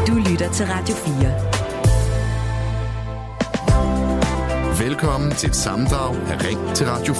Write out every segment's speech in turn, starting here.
Du lytter til Radio 4. Velkommen til et sammendrag af Ring til Radio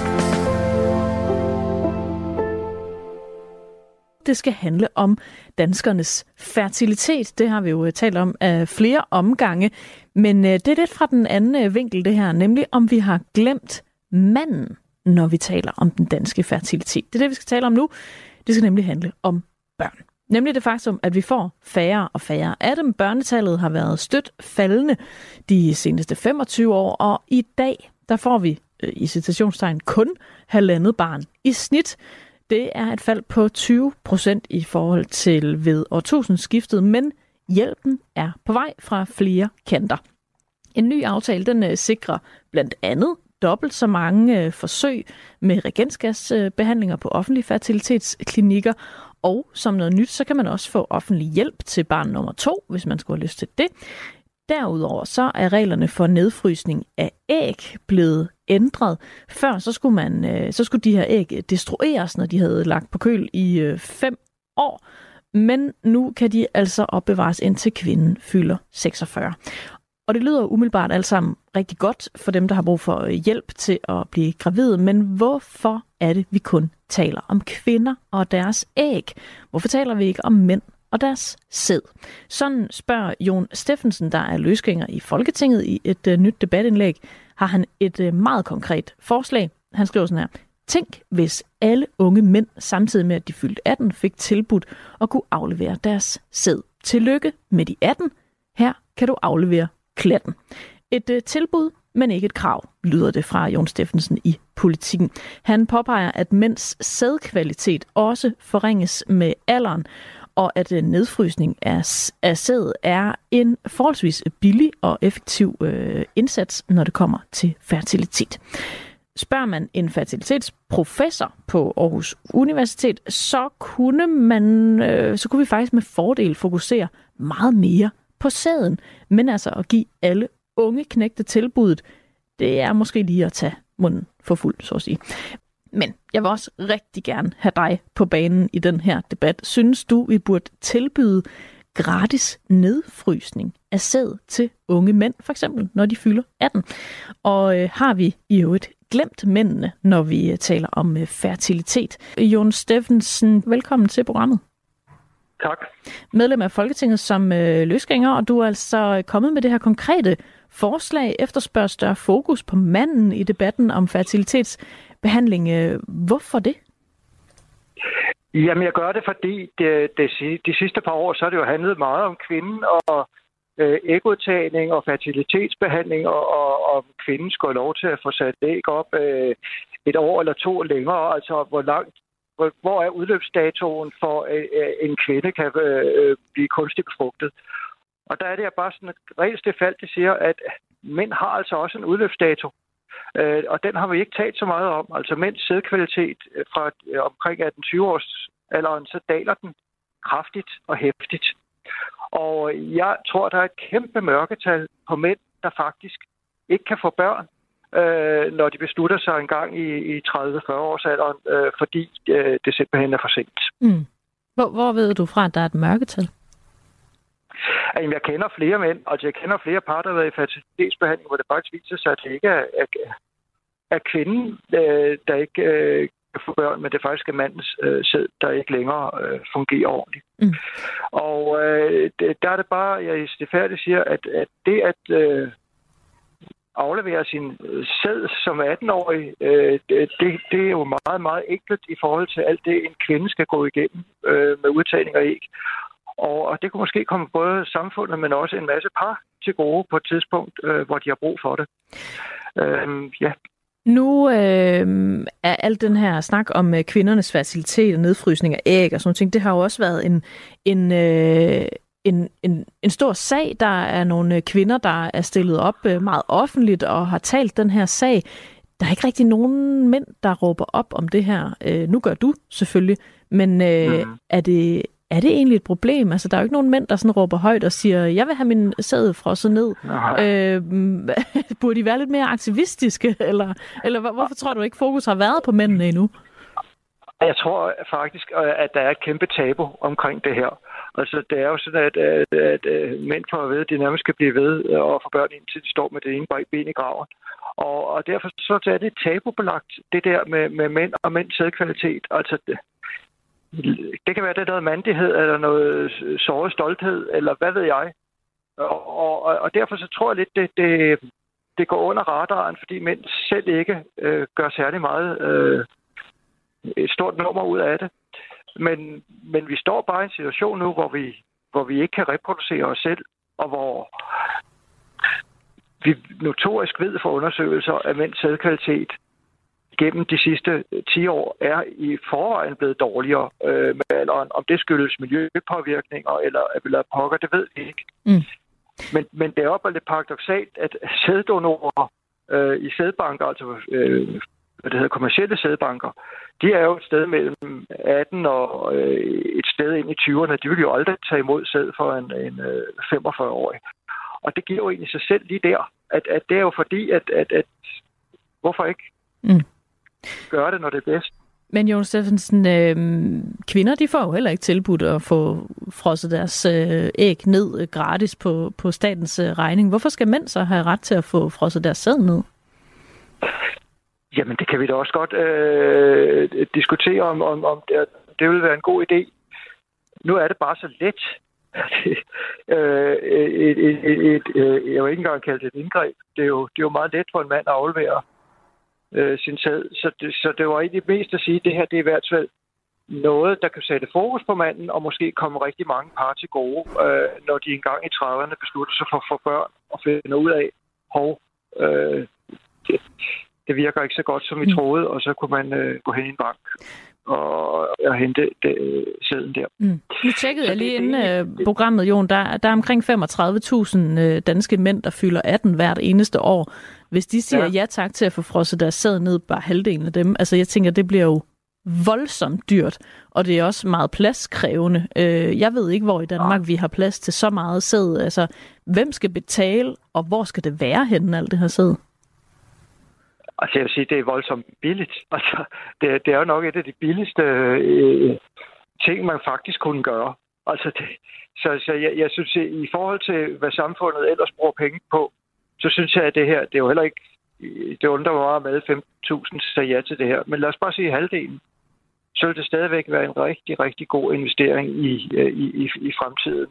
4. Det skal handle om danskernes fertilitet. Det har vi jo talt om af flere omgange. Men det er lidt fra den anden vinkel, det her. Nemlig om vi har glemt manden, når vi taler om den danske fertilitet. Det er det, vi skal tale om nu. Det skal nemlig handle om børn. Nemlig det faktum, at vi får færre og færre af dem. Børnetallet har været stødt faldende de seneste 25 år, og i dag, der får vi i citationstegn kun 1,5 barn i snit. Det er et fald på 20% i forhold til ved årtusindskiftet, men hjælpen er på vej fra flere kanter. En ny aftale, den sikrer blandt andet dobbelt så mange forsøg med reagensgasbehandlinger på offentlige fertilitetsklinikker, og som noget nyt, så kan man også få offentlig hjælp til barn nummer 2, hvis man skulle have lyst til det. Derudover så er reglerne for nedfrysning af æg blevet ændret. Før så skulle de her æg destrueres, når de havde lagt på køl i 5 år. Men nu kan de altså opbevares indtil kvinden fylder 46. Og det lyder umiddelbart alt sammen rigtig godt for dem, der har brug for hjælp til at blive gravide. Men hvorfor er det, vi kun taler om kvinder og deres æg? Hvorfor taler vi ikke om mænd og deres sæd? Sådan spørger Jon Steffensen, der er løsgænger i Folketinget, i et nyt debatindlæg. Har han et meget konkret forslag. Han skriver sådan her: Tænk, hvis alle unge mænd, samtidig med at de fyldte 18, fik tilbudt at kunne aflevere deres sæd. Tillykke med de 18. Her kan du aflevere klatten. Et tilbud, men ikke et krav, lyder det fra Jon Steffensen i Politikken. Han påpeger, at mænds sædkvalitet også forringes med alderen, og at nedfrysning af sæd er en forholdsvis billig og effektiv indsats, når det kommer til fertilitet. Spørger man en fertilitetsprofessor på Aarhus Universitet, så kunne vi faktisk med fordel fokusere meget mere på sæden. Men altså at give alle unge knægte tilbuddet, det er måske lige at tage munden for fuld, så at sige. Men jeg vil også rigtig gerne have dig på banen i den her debat. Synes du, vi burde tilbyde gratis nedfrysning af sæd til unge mænd, for eksempel når de fylder 18? Og har vi i øvrigt glemt mændene, når vi taler om fertilitet? Jon Steffensen, velkommen til programmet. Tak. Medlem af Folketinget som løsgænger, og du er altså kommet med det her konkrete forslag, efterspørger større fokus på manden i debatten om fertilitetsbehandling. Hvorfor det? Jamen, jeg gør det, fordi de sidste par år, så har det jo handlet meget om kvinden og ægudtagning og fertilitetsbehandling, og om kvinden skulle have lov til at få sat æg op 1 år eller 2 længere, altså hvor er udløbsdatoen for en kvinde kan blive kunstigt befrugtet. Og der er det bare sådan et rent stilfærdigt siger, at mænd har altså også en udløbsdato. Og den har vi ikke talt så meget om. Altså mænds sædkvalitet fra omkring 18-20 års alderen, så daler den kraftigt og hæftigt. Og jeg tror, der er et kæmpe mørketal på mænd, der faktisk ikke kan få børn, når de beslutter sig en gang i 30-40 års alderen, fordi det simpelthen er for sent. Mm. Hvor ved du fra, at der er et mørketal? Jeg kender flere mænd, altså jeg kender flere par, der har været i fertilitetsbehandling, hvor det faktisk viser sig, at det ikke er kvinden, der ikke kan få børn, men det er faktisk mandens sæd, der ikke længere fungerer ordentligt. Mm. Og der er det bare, jeg stilfærdigt siger, at det at aflevere sin sæd som 18-årig, det er jo meget, meget enkelt i forhold til alt det, en kvinde skal gå igennem med udtagning af æg. Og det kunne måske komme både samfundet, men også en masse par til gode på et tidspunkt, hvor de har brug for det. Ja. Nu er alt den her snak om kvindernes fertilitet og nedfrysning af æg og sådan ting, det har jo også været en stor sag. Der er nogle kvinder, der er stillet op meget offentligt og har talt den her sag. Der er ikke rigtig nogen mænd, der råber op om det her. Nu gør du selvfølgelig, men er det egentlig et problem? Altså, der er jo ikke nogen mænd, der sådan råber højt og siger, jeg vil have min sæd frosset ned. Burde de være lidt mere aktivistiske? Eller hvorfor tror du ikke, fokus har været på mændene endnu? Jeg tror faktisk, at der er et kæmpe tabu omkring det her. Altså, det er jo sådan, at mænd får at vide, at de nærmest skal blive ved og få børn, indtil de står med det ene ben i graven. Og derfor så er det tabubelagt, det der med mænd og mænds sædkvalitet. Altså, det kan være, det er noget mandighed, eller noget såret stolthed, eller hvad ved jeg. Og derfor så tror jeg lidt, det går under radaren, fordi mænd selv ikke gør særlig meget et stort nummer ud af det. Men vi står bare i en situation nu, hvor vi ikke kan reproducere os selv, og hvor vi notorisk ved fra undersøgelser, at mænds sædkvalitet gennem de sidste 10 år er i forvejen blevet dårligere med alderen. Om det skyldes miljøpåvirkninger eller pokker, det ved vi ikke. Mm. Men det er jo bare lidt paradoksalt, at sæddonorer i sædbanker, altså hvad det hedder, kommercielle sædbanker, de er jo et sted mellem 18 og et sted ind i 20'erne. De vil jo aldrig tage imod sæd for en 45-årig. Og det giver jo egentlig sig selv lige der, at det er jo fordi, at hvorfor ikke gøre det, når det er bedst? Men Jon Steffensen, kvinder de får jo heller ikke tilbudt at få frosset deres æg ned gratis på statens regning. Hvorfor skal mænd så have ret til at få frosset deres sæd ned? Jamen, det kan vi da også godt diskutere, om det vil være en god idé. Nu er det bare så let. Jeg vil ikke engang kalde det et indgreb. Det er jo meget let for en mand at aflevere sin sæd. Så det var egentlig mest at sige, at det her det er i hvert fald noget, der kan sætte fokus på manden, og måske komme rigtig mange par til gode, når de engang i 30'erne beslutter sig for at få børn og finde ud af, det virker ikke så godt, som vi troede, og så kunne man gå hen i en bank og hente sæden der. Nu tjekkede jeg lige inden programmet, Jon. Der er omkring 35.000 danske mænd, der fylder 18 hvert eneste år. Hvis de siger ja tak til at få frosset deres sæd ned, bare halvdelen af dem, altså jeg tænker, det bliver jo voldsomt dyrt, og det er også meget pladskrævende. Jeg ved ikke, hvor i Danmark vi har plads til så meget sæd. Altså, hvem skal betale, og hvor skal det være henne, alt det her sæd? Altså, jeg vil sige, det er voldsomt billigt. Altså, det er jo nok et af de billigste ting, man faktisk kunne gøre. Altså, så jeg synes, i forhold til, hvad samfundet ellers bruger penge på, så synes jeg, at det her, det er jo heller ikke, det undrer mig meget med 5.000 sagde ja til det her. Men lad os bare sige halvdelen. Så vil det stadigvæk være en rigtig, rigtig god investering i fremtiden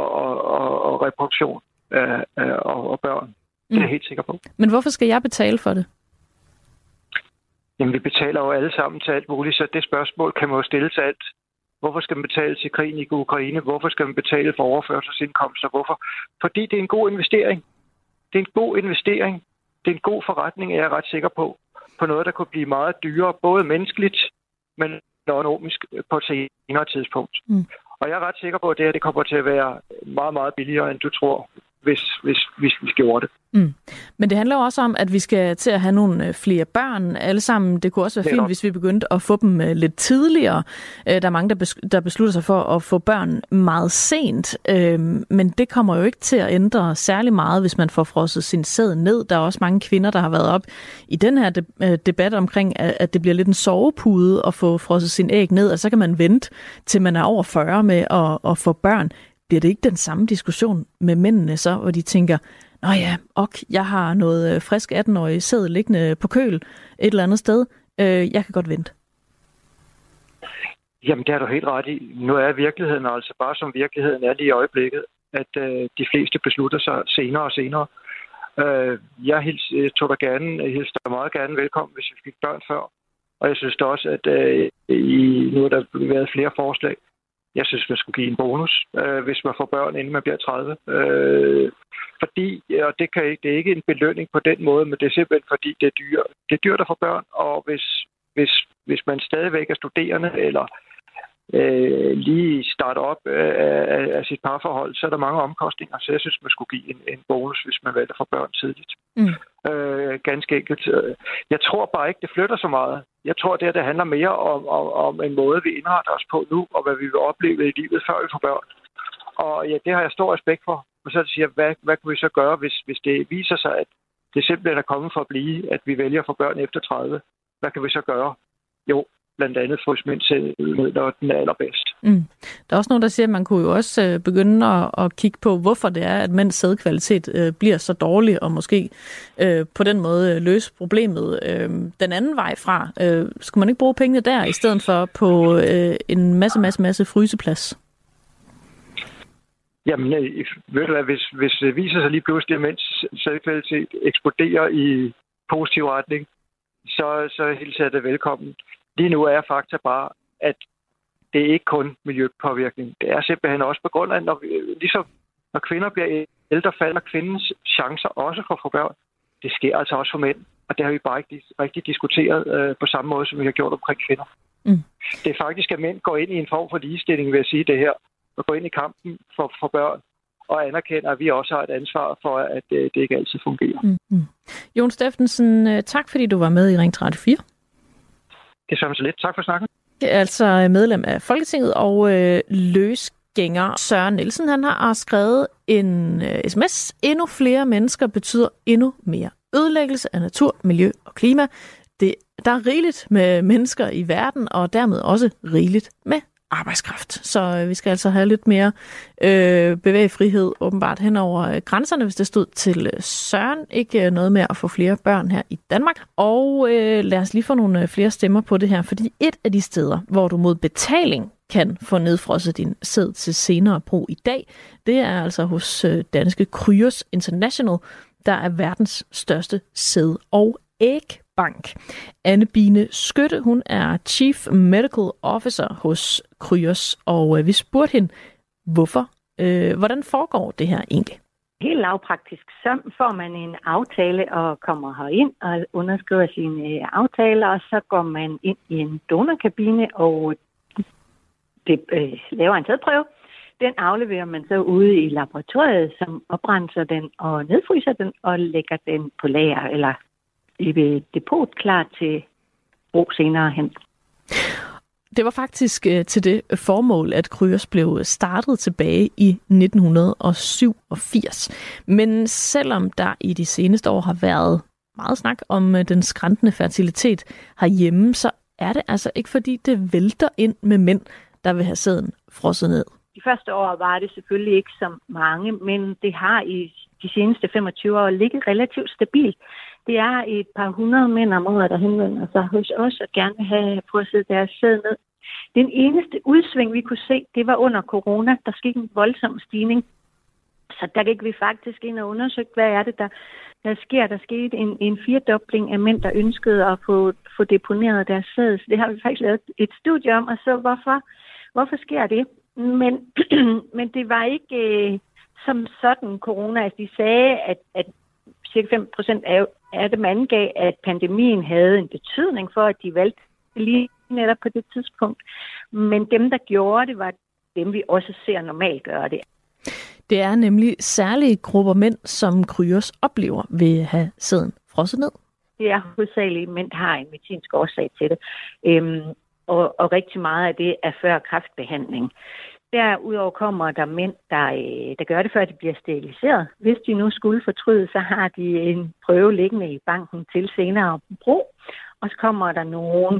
og reproduktion og børn. Det er jeg helt sikker på. Men hvorfor skal jeg betale for det? Jamen, vi betaler jo alle sammen til alt muligt, så det spørgsmål kan man jo stille til alt. Hvorfor skal man betale til krigen i Ukraine? Hvorfor skal man betale for overførselsindkomster? Hvorfor? Fordi det er en god investering. Det er en god investering. Det er en god forretning, er jeg ret sikker på. På noget, der kunne blive meget dyrere, både menneskeligt, men økonomisk på et senere tidspunkt. Og jeg er ret sikker på, at det her det kommer til at være meget, meget billigere, end du tror, hvis vi gjorde det. Men det handler jo også om, at vi skal til at have nogle flere børn alle sammen. Det kunne også være fint, hvis vi begyndte at få dem lidt tidligere. Der er mange, der beslutter sig for at få børn meget sent. Men det kommer jo ikke til at ændre særlig meget, hvis man får frosset sin sæd ned. Der er også mange kvinder, der har været op i den her debat omkring, at det bliver lidt en sovepude at få frosset sin æg ned. Og så kan man vente, til man er over 40 med at få børn. Bliver det ikke den samme diskussion med mændene så, hvor de tænker, nå ja, jeg har noget frisk 18-årig sæd liggende på køl et eller andet sted. Jeg kan godt vente. Jamen, det har du helt ret i. Nu er virkeligheden altså bare som virkeligheden er lige i øjeblikket, at de fleste beslutter sig senere og senere. Jeg hilser dig meget gerne velkommen, hvis vi fik børn før. Og jeg synes da også, at nu er der været flere forslag. Jeg synes, man skulle give en bonus, hvis man får børn, inden man bliver 30. Fordi, og det er ikke en belønning på den måde, men det er simpelthen fordi, det er dyrt. Det er dyrt at få børn, og hvis man stadigvæk er studerende, eller lige starter op af sit parforhold, så er der mange omkostninger. Så jeg synes, man skulle give en bonus, hvis man vælger at få børn tidligt. Ganske enkelt. Jeg tror bare ikke, det flytter så meget. Jeg tror, det handler mere om en måde, vi indretter os på nu, og hvad vi vil opleve i livet, før vi får børn. Og ja, det har jeg stor respekt for. Og så siger jeg, hvad kan vi så gøre, hvis det viser sig, at det simpelthen er kommet for at blive, at vi vælger at få børn efter 30? Hvad kan vi så gøre? Jo, blandt andet frysningsmidler den er allerbedst. Der er også nogen, der siger, at man kunne jo også begynde at kigge på, hvorfor det er, at mænds sædkvalitet bliver så dårlig, og måske på den måde løse problemet den anden vej fra. Skulle man ikke bruge pengene der, i stedet for på en masse fryseplads? Jamen, ved du hvad, hvis det viser sig lige pludselig, at mænds sædkvalitet eksploderer i positiv retning, så hilser jeg det velkommen. Lige nu er fakta bare, at det er ikke kun miljøpåvirkning. Det er simpelthen også på grund af, når kvinder bliver ældre, falder kvindens chancer også for at få børn. Det sker altså også for mænd, og det har vi bare ikke rigtig diskuteret på samme måde, som vi har gjort omkring kvinder. Det er faktisk, at mænd går ind i en form for ligestilling, vil jeg sige det her, og går ind i kampen for børn, og anerkender, at vi også har et ansvar for, at det ikke altid fungerer. Jon Steffensen, tak fordi du var med i Ring til Radio 4. Det er så lidt. Tak for snakken. Det er altså medlem af Folketinget og løsgænger Søren Nielsen. Han har skrevet en sms. Endnu flere mennesker betyder endnu mere ødelæggelse af natur, miljø og klima. Der er rigeligt med mennesker i verden, og dermed også rigeligt med arbejdskraft. Så vi skal altså have lidt mere bevægefrihed åbenbart hen over grænserne, hvis det stod til Søren. Ikke noget med at få flere børn her i Danmark. Og lad os lige få nogle flere stemmer på det her, fordi et af de steder, hvor du mod betaling kan få nedfrosset din sæd til senere brug i dag, det er altså hos danske Kryos International, der er verdens største sæd- og ægbank. Anne Bine Skytte, hun er Chief Medical Officer hos Kryos, og vi spurgte hende, hvordan foregår det her egentlig? Helt lavpraktisk, så får man en aftale og kommer herind og underskriver sine aftaler, og så går man ind i en donorkabine og laver en sædprøve. Den afleverer man så ude i laboratoriet, som oprenser den og nedfryser den og lægger den på lager eller i depot klar til brug senere hen. Det var faktisk til det formål, at Kryos blev startet tilbage i 1987. Men selvom der i de seneste år har været meget snak om den skrantende fertilitet herhjemme, så er det altså ikke fordi det vælter ind med mænd, der vil have sæden frosset ned. De første år var det selvfølgelig ikke så mange, men det har i de seneste 25 år ligget relativt stabilt. Det er et par 100 mænd om året, der henvender sig hos os og gerne vil have frosset deres sæd ned. Den eneste udsving, vi kunne se, det var under corona. Der skete en voldsom stigning. Så der gik vi faktisk ind og undersøgte, hvad er det, der sker. Der skete en firedobling af mænd, der ønskede at få deponeret deres sæd. Så det har vi faktisk lavet et studie om, og så hvorfor sker det? Men det var ikke som sådan corona. Altså, de sagde, at cirka 5% af dem angav, at pandemien havde en betydning for, at de valgte lige netop på det tidspunkt. Men dem, der gjorde det, var dem, vi også ser normalt gøre det. Det er nemlig særlige grupper mænd, som Kryos oplever ved at have sæden frosset ned. Det er hovedsageligt mænd, der har en medicinsk årsag til det. Og rigtig meget af det er før kræftbehandling. Derudover kommer der mænd, der gør det, før de bliver steriliseret. Hvis de nu skulle fortryde, så har de en prøve liggende i banken til senere brug. Og så kommer der nogen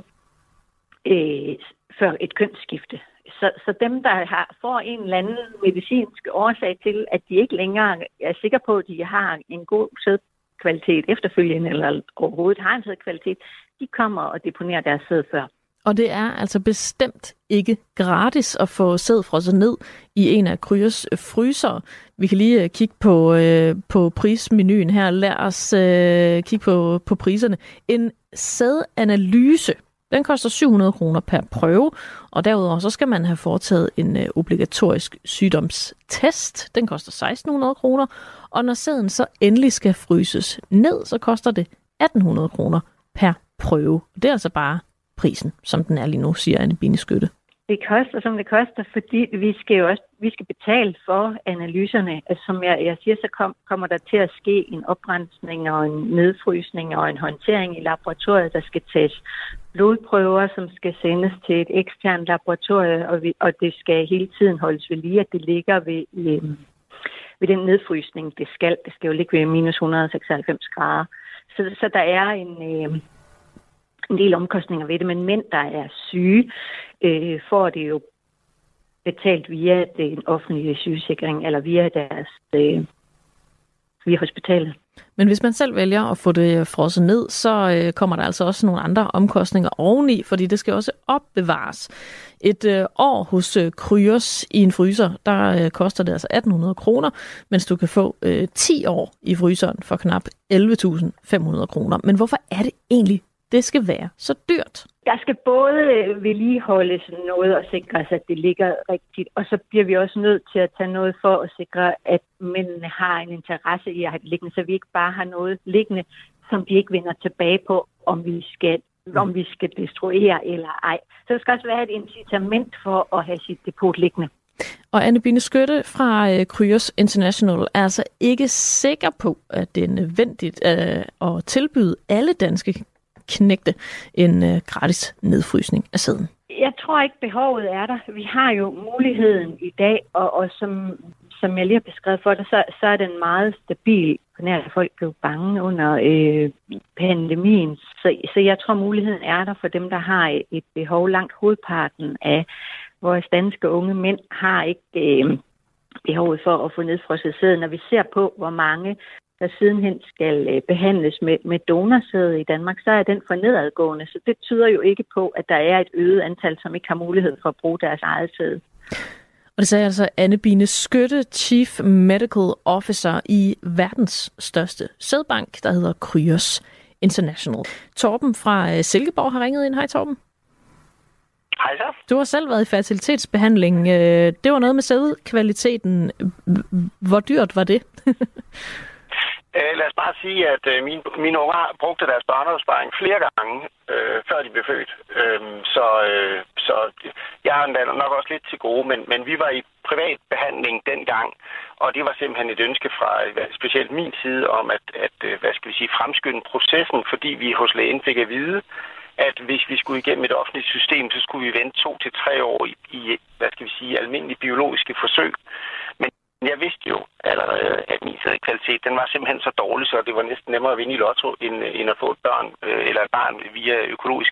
før et kønsskifte. Så dem, der får en eller anden medicinsk årsag til, at de ikke længere er sikre på, at de har en god sædkvalitet efterfølgende, eller overhovedet har en sædkvalitet, de kommer og deponerer deres sæd før. Og det er altså bestemt ikke gratis at få sæd frosset ned i en af Kryos fryser. Vi kan lige kigge på prismenuen her. Lad os kigge på priserne. En sædanalyse, den koster 700 kroner per prøve, og derudover så skal man have foretaget en obligatorisk sygdomstest. Den koster 1600 kroner, og når sæden så endelig skal fryses ned, så koster det 1800 kroner per prøve. Det er altså bare prisen, som den er lige nu, siger Anne Bine Skytte. Det koster, som det koster, fordi vi skal betale for analyserne. Altså, som jeg siger, så kommer der til at ske en oprensning og en nedfrysning og en håndtering i laboratoriet. Der skal tages blodprøver, som skal sendes til et eksternt laboratorium, og det skal hele tiden holdes ved lige, at det ligger ved den nedfrysning, det skal jo ligge ved minus 196 grader. Så der er en del omkostninger ved det, men mænd, der er syge, får det jo betalt via den offentlige sygesikring, eller via via hospitalet. Men hvis man selv vælger at få det frosset ned, så kommer der altså også nogle andre omkostninger oveni, fordi det skal også opbevares. Et år hos Kryos i en fryser, der koster det altså 1.800 kroner, mens du kan få 10 år i fryseren for knap 11.500 kroner. Men hvorfor er det egentlig, det skal være så dyrt? Der skal både vedligeholdes noget og sikres, at det ligger rigtigt, og så bliver vi også nødt til at tage noget for at sikre, at mændene har en interesse i at have det liggende, så vi ikke bare har noget liggende, som de ikke vender tilbage på, om vi skal destruere eller ej. Så der skal også være et incitament for at have sit depot liggende. Og Anne Bine Skytte fra Kryos International er altså ikke sikker på, at det er nødvendigt at tilbyde alle danske knægte en gratis nedfrysning af sæden. Jeg tror ikke, behovet er der. Vi har jo muligheden i dag, og som jeg lige har beskrevet for dig, så er den meget stabil. Nær folk blev bange under pandemien. Så jeg tror, muligheden er der for dem, der har et behov. Langt hovedparten af vores danske unge mænd har ikke behovet for at få nedfrosset sæden. Når vi ser på, hvor mange der sidenhen skal behandles med donorsæde i Danmark, så er den for nedadgående. Så det tyder jo ikke på, at der er et øget antal, som ikke har mulighed for at bruge deres eget sæde. Og det sagde altså Anne Bine Skytte, Chief Medical Officer i verdens største sædbank, der hedder Kryos International. Torben fra Silkeborg har ringet ind. Hej Torben. Hej så. Du har selv været i fertilitetsbehandling. Det var noget med sædkvaliteten. Hvor dyrt var det? Lad os bare sige, at mine unger brugte deres børneopsparing flere gange, før de blev født. Så jeg har nok også lidt til gode, men vi var i privat behandling dengang, og det var simpelthen et ønske fra specielt min side om at fremskynde processen, fordi vi hos lægen fik at vide, at hvis vi skulle igennem et offentligt system, så skulle vi vente 2 til 3 år i almindelige biologiske forsøg. Men jeg vidste jo allerede, at min sædkvalitet, den var simpelthen så dårlig, så det var næsten nemmere at vinde i lotto, end at få et barn via økologisk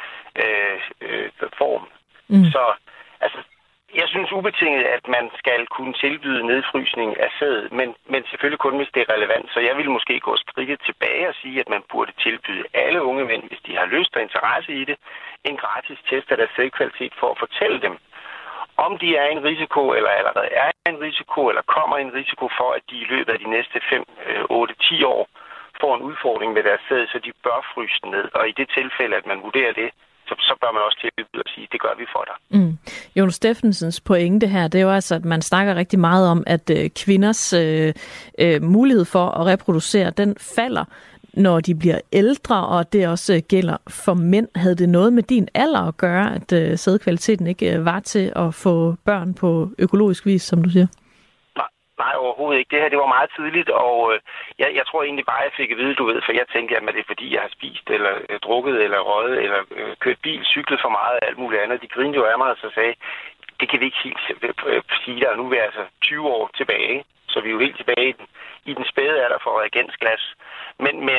form. Så altså, jeg synes ubetinget, at man skal kunne tilbyde nedfrysning af sæd, men selvfølgelig kun, hvis det er relevant. Så jeg ville måske gå skridtet tilbage og sige, at man burde tilbyde alle unge mænd, hvis de har lyst og interesse i det, en gratis test af deres sædkvalitet for at fortælle dem, om de er en risiko, eller allerede er en risiko, eller kommer en risiko for, at de i løbet af de næste 5, 8, 10 år får en udfordring med deres sæd, så de bør fryse den ned. Og i det tilfælde, at man vurderer det, så bør man også tilbyde at sige, det gør vi for dig. Jon Steffensens pointe her, det er jo altså, at man snakker rigtig meget om, at kvinders mulighed for at reproducere, den falder, når de bliver ældre, og det også gælder for mænd. Havde det noget med din alder at gøre, at sædkvaliteten ikke var til at få børn på økologisk vis, som du siger? Nej, overhovedet ikke. Det her, det var meget tidligt, og jeg tror egentlig bare, jeg fik at vide, du ved, for jeg tænkte, at det er fordi, jeg har spist, eller drukket, eller røget, eller kørt bil, cyklet for meget, og alt muligt andet. De grinede jo af mig, og så sagde, det kan vi ikke helt sige der. Nu er vi altså 20 år tilbage, så vi er jo helt tilbage i den spæde alder for reagensglas. Men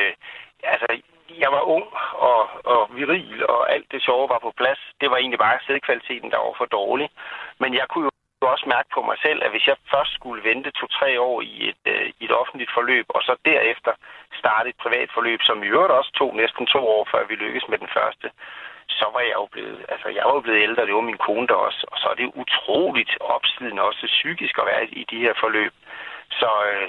jeg var ung og viril, og alt det sjove var på plads. Det var egentlig bare sædkvaliteten, der var for dårlig. Men jeg kunne jo også mærke på mig selv, at hvis jeg først skulle vente 2-3 år i et offentligt forløb, og så derefter starte et privat forløb, som i øvrigt også tog næsten 2 år, før vi lykkedes med den første, så var jeg jo blevet ældre, det var min kone der også, og så er det utroligt opslidende også psykisk at være i de her forløb. Så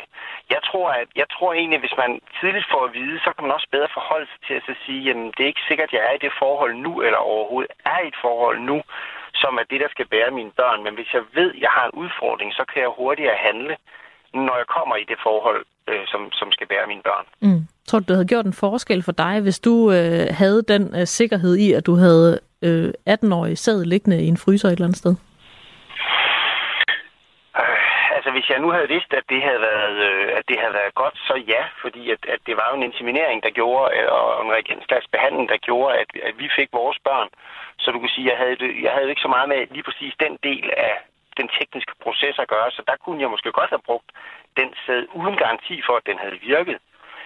jeg tror egentlig, hvis man tidligt får at vide, så kan man også bedre forholde sig til at sige, jamen det er ikke sikkert, at jeg er i det forhold nu, eller overhovedet er i et forhold nu, som er det, der skal bære mine børn. Men hvis jeg ved, at jeg har en udfordring, så kan jeg hurtigere handle, når jeg kommer i det forhold, som skal bære mine børn. Tror du, det havde gjort en forskel for dig, hvis du havde den sikkerhed i, at du havde 18-årige sæd liggende i en fryser et eller andet sted? Hvis jeg nu havde vidst, at det havde været godt, så ja, fordi at det var jo en inseminering, der gjorde, og en reagensglasbehandling, der gjorde, at vi fik vores børn. Så du kan sige, jeg havde ikke så meget med lige præcis den del af den tekniske proces at gøre, så der kunne jeg måske godt have brugt den sæd uden garanti for, at den havde virket.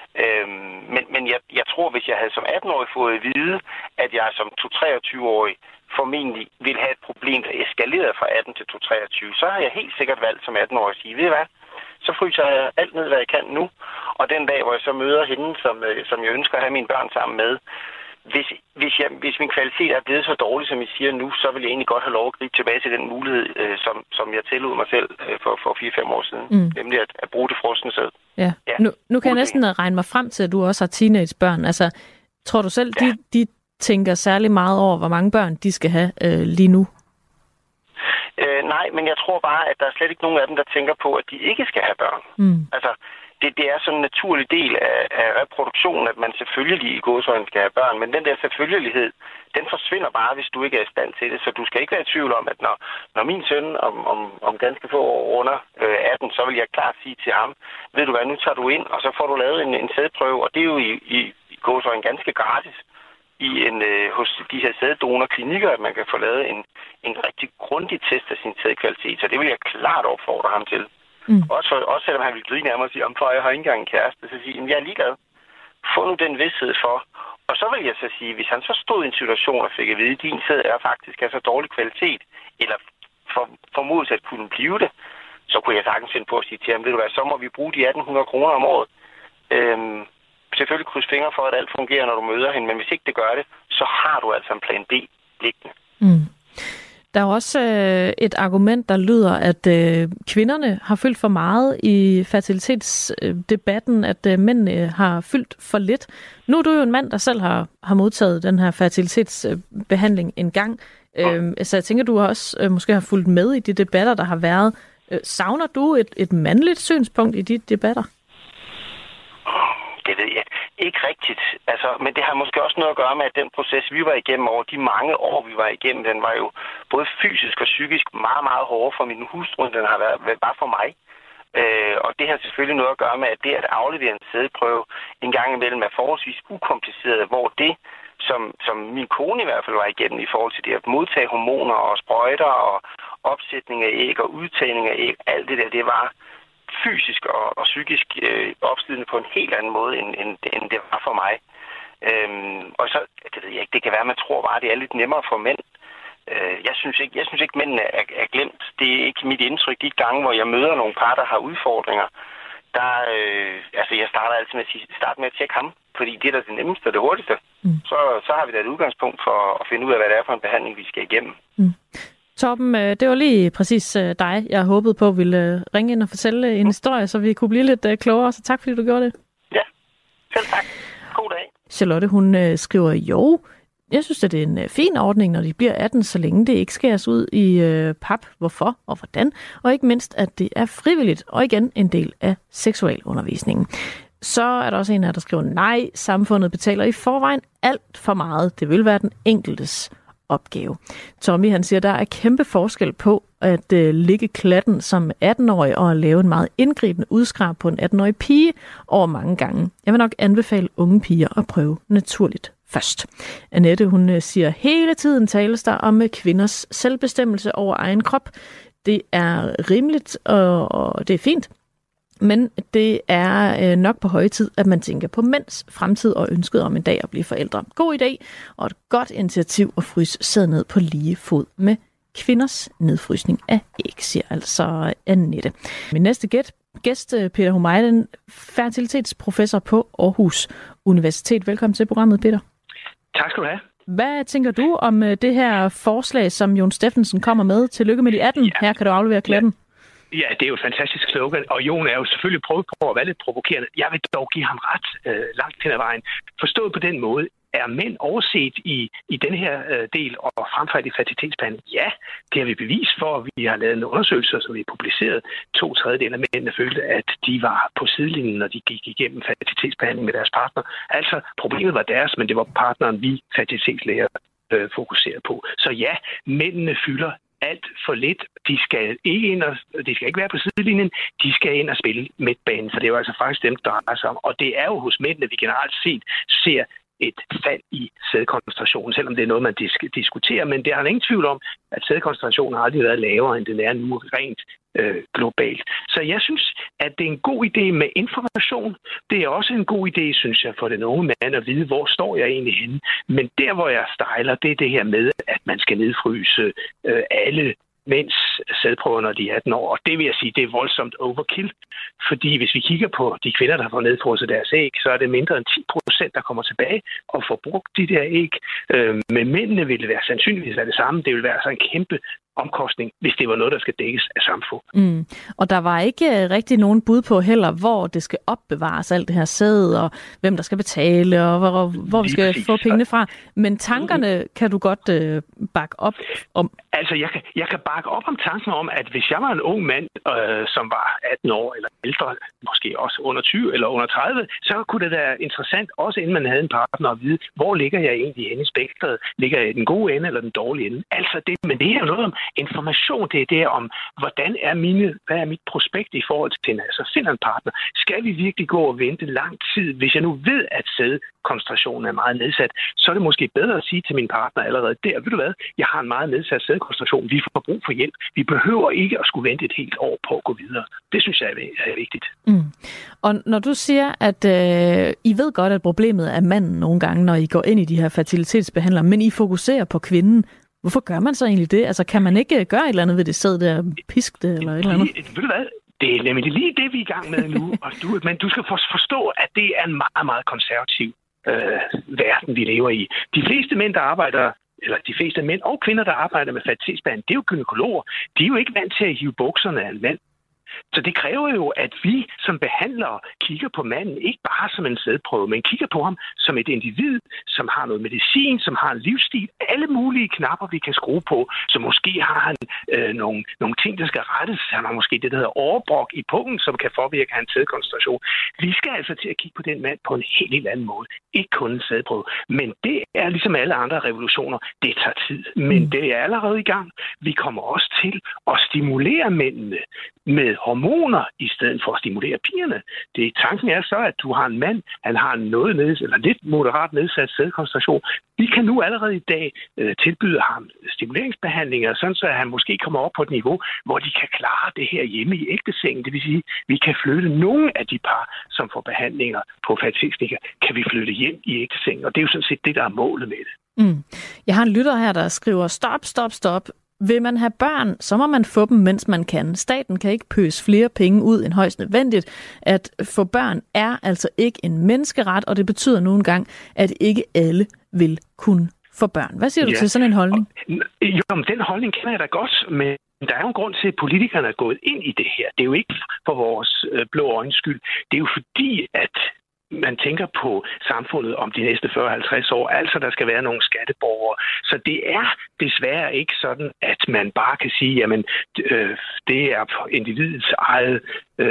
Men jeg tror, hvis jeg havde som 18-årig fået at vide, at jeg som 23-årig formentlig ville have et problem, der eskalerede fra 18 til 23, så har jeg helt sikkert valgt som 18-årig at sige, ved I hvad? Så fryser jeg alt ned, hvad jeg kan nu. Og den dag, hvor jeg så møder hende, som jeg ønsker at have mine børn sammen med, hvis min kvalitet er blevet så dårlig, som I siger nu, så vil jeg egentlig godt have lov at gribe tilbage til den mulighed, som jeg tillod mig selv for 4-5 år siden. Nemlig at bruge det frosne sæd. Ja. Nu kan jeg næsten regne mig frem til, at du også har teenagebørn. Altså, tror du selv, de tænker særlig meget over, hvor mange børn de skal have lige nu? Nej, men jeg tror bare, at der er slet ikke nogen af dem, der tænker på, at de ikke skal have børn. Altså, det er sådan en naturlig del af reproduktionen, at man selvfølgelig i gåseøjne skal have børn, men den der selvfølgelighed, den forsvinder bare, hvis du ikke er i stand til det. Så du skal ikke være i tvivl om, at når min søn om ganske få år under 18, så vil jeg klart sige til ham, ved du hvad, nu tager du ind, og så får du lavet en sædprøve, og det er jo i gåseøjne ganske gratis hos de her sæddonorklinikker, at man kan få lavet en rigtig grundig test af sin sædkvalitet. Så det vil jeg klart opfordre ham til. Også selvom han vil grine nærmere og sige, far, jeg har ikke engang en kæreste, så sige, jeg er ligeglad. Få nu den vidsthed for. Og så vil jeg så sige, hvis han så stod i en situation og fik at vide, at din sæd er faktisk af så dårlig kvalitet, eller formodes at kunne blive det, så kunne jeg sagtens finde på at sige til ham, ved du hvad, så må vi bruge de 1.800 kroner om året. Selvfølgelig kryds fingre for, at alt fungerer, når du møder hende, men hvis ikke det gør det, så har du altså en plan B liggende. Der er også et argument, der lyder, at kvinderne har fyldt for meget i fertilitetsdebatten, at mændene har fyldt for lidt. Nu er du jo en mand, der selv har modtaget den her fertilitetsbehandling en gang. Så jeg tænker, du også måske har fulgt med i de debatter, der har været. Savner du et mandligt synspunkt i de debatter? Det ved jeg ikke rigtigt. Altså, men det har måske også noget at gøre med, at den proces, vi var igennem over de mange år, vi var igennem, den var jo både fysisk og psykisk meget, meget hårdere for min hustru, end den har været bare for mig. Og det har selvfølgelig noget at gøre med, at det at aflevere en sædprøve en gang imellem er forholdsvis ukompliceret, hvor det, som min kone i hvert fald var igennem i forhold til det at modtage hormoner og sprøjter og opsætning af æg og udtagning af æg, alt det der, det var fysisk og psykisk opslidende på en helt anden måde, end det var for mig. Og så, det ved jeg ikke, det kan være, at man tror bare, at det er lidt nemmere for mænd. Jeg synes ikke, mændene er glemt. Det er ikke mit indtryk. De gange, hvor jeg møder nogle par, der har udfordringer, jeg starter altid med at tjekke ham, fordi det er da det nemmeste og det hurtigste. Så har vi da et udgangspunkt for at finde ud af, hvad det er for en behandling, vi skal igennem. Torben, det var lige præcis dig, jeg håbede på ville ringe ind og fortælle en historie, så vi kunne blive lidt klogere. Så tak, fordi du gjorde det. Ja, selv tak. God dag. Charlotte, hun skriver, jo, jeg synes, at det er en fin ordning, når de bliver 18, så længe det ikke skæres ud i pap, hvorfor og hvordan, og ikke mindst, at det er frivilligt, og igen en del af seksualundervisningen. Så er der også en her, der skriver, nej, samfundet betaler i forvejen alt for meget. Det vil være den enkeltes opgave. Tommy, han siger, der er kæmpe forskel på at ligge klatten som 18-årig og at lave en meget indgribende udskrab på en 18-årig pige over mange gange. Jeg vil nok anbefale unge piger at prøve naturligt først. Annette, hun siger, hele tiden tales der om kvinders selvbestemmelse over egen krop. Det er rimeligt, og det er fint. Men det er nok på høje tid, at man tænker på mænds fremtid og ønsket om en dag at blive forældre. God idé og et godt initiativ at fryse sæd ned på lige fod med kvinders nedfrysning af æg, siger altså Annette. Min næste gæst, Peter Humayden, fertilitetsprofessor på Aarhus Universitet. Velkommen til programmet, Peter. Tak skal du have. Hvad tænker du om det her forslag, som Jon Steffensen kommer med? Tillykke med de 18. Ja. Her kan du aflevere klatten. Ja, det er jo et fantastisk slogan, og Jon er jo selvfølgelig prøvet på at være lidt provokerende. Jeg vil dog give ham ret langt hen ad vejen. Forstået på den måde, er mænd overset i den her del og fremfor i fertilitetsbehandling? Ja, det har vi bevis for. Vi har lavet en undersøgelse, som vi publiceret. 2/3 af mændene følte, at de var på sidelinjen, når de gik igennem fertilitetsbehandling med deres partner. Altså, problemet var deres, men det var partneren, vi fertilitetslæger fokuserede på. Så ja, mændene fylder alt for lidt. De skal ikke være på sidelinjen. De skal ind og spille midtbanen, for det er jo altså faktisk dem, der drejer sig om. Og det er jo hos mændene, vi generelt set ser et fald i sædkoncentrationen, selvom det er noget, man diskuterer. Men det er ingen tvivl om, at sædkoncentrationen har aldrig været lavere, end den er nu rent globalt. Så jeg synes, at det er en god idé med information. Det er også en god idé, synes jeg, for den unge mand at vide, hvor står jeg egentlig henne. Men der, hvor jeg stejler, det er det her med, at man skal nedfryse alle mænds sædprøver, når de er 18 år. Og det vil jeg sige, det er voldsomt overkill. Fordi hvis vi kigger på de kvinder, der får nedfrosset deres æg, så er det mindre end 10%, der kommer tilbage og får brugt de der æg. Men mændene vil det være sandsynligvis af det samme. Det vil være altså en kæmpe omkostning, hvis det var noget, der skal dækkes af samfundet. Og der var ikke rigtig nogen bud på heller, hvor det skal opbevares, alt det her sæd, og hvem der skal betale, og hvor vi skal få pengene fra. Men tankerne kan du godt bakke op om? Altså, jeg kan bakke op om tanken om, at hvis jeg var en ung mand, som var 18 år eller ældre, måske også under 20 eller under 30, så kunne det være interessant, også inden man havde en partner, at vide, hvor ligger jeg egentlig henne i spektret? Ligger jeg i den gode ende eller den dårlige ende? Altså, men det er jo noget om information, det er det om, hvad er mit prospekt i forhold til hende? Altså, finder en partner. Skal vi virkelig gå og vente lang tid? Hvis jeg nu ved, at sædkoncentrationen er meget nedsat, så er det måske bedre at sige til min partner allerede der, ved du hvad, jeg har en meget nedsat sædkoncentration, vi får brug for hjælp. Vi behøver ikke at skulle vente et helt år på at gå videre. Det synes jeg er vigtigt. Og når du siger, at I ved godt, at problemet er manden nogle gange, når I går ind i de her fertilitetsbehandlere, men I fokuserer på kvinden, hvorfor gør man så egentlig det? Altså, kan man ikke gøre et eller andet ved det sæd der, pisk det eller et eller andet? Ved du hvad? Det er nemlig lige det, vi er i gang med nu. Men du skal forstå, at det er en meget, meget konservativ verden, vi lever i. De fleste mænd, der arbejder, eller de fleste mænd og kvinder, der arbejder med fertilitetsbehandling, det er jo gynækologer. De er jo ikke vant til at hive bukserne af en mand. Så det kræver jo, at vi som behandlere kigger på manden, ikke bare som en sædprøve, men kigger på ham som et individ, som har noget medicin, som har en livsstil, alle mulige knapper, vi kan skrue på. Så måske har han nogle ting, der skal rettes. Han har måske det, der hedder overbrok i pungen, som kan forvirke hans sædkoncentration. Vi skal altså til at kigge på den mand på en helt anden måde. Ikke kun en sædprøve. Men det er ligesom alle andre revolutioner. Det tager tid. Men det er allerede i gang. Vi kommer også til at stimulere mændene med hormoner, i stedet for at stimulere pigerne. Tanken er så, at du har en mand, han har lidt moderat nedsat sædkoncentration. Vi kan nu allerede i dag tilbyde ham stimuleringsbehandlinger, sådan så han måske kommer op på et niveau, hvor de kan klare det her hjemme i ægtesengen. Det vil sige, at vi kan flytte nogle af de par, som får behandlinger på fertilitetsklinikker, kan vi flytte hjem i ægtesengen. Og det er jo sådan set det, der er målet med det. Jeg har en lytter her, der skriver, stop. Vil man have børn, så må man få dem, mens man kan. Staten kan ikke pøse flere penge ud end højst nødvendigt. At få børn er altså ikke en menneskeret, og det betyder nogle gange, at ikke alle vil kunne få børn. Hvad siger du til sådan en holdning? Jo, den holdning kender jeg da godt, men der er jo en grund til, at politikerne er gået ind i det her. Det er jo ikke for vores blå øjnes skyld. Det er jo fordi, at man tænker på samfundet om de næste 40-50 år, altså der skal være nogle skatteborgere. Så det er desværre ikke sådan, at man bare kan sige, jamen det er individets eget,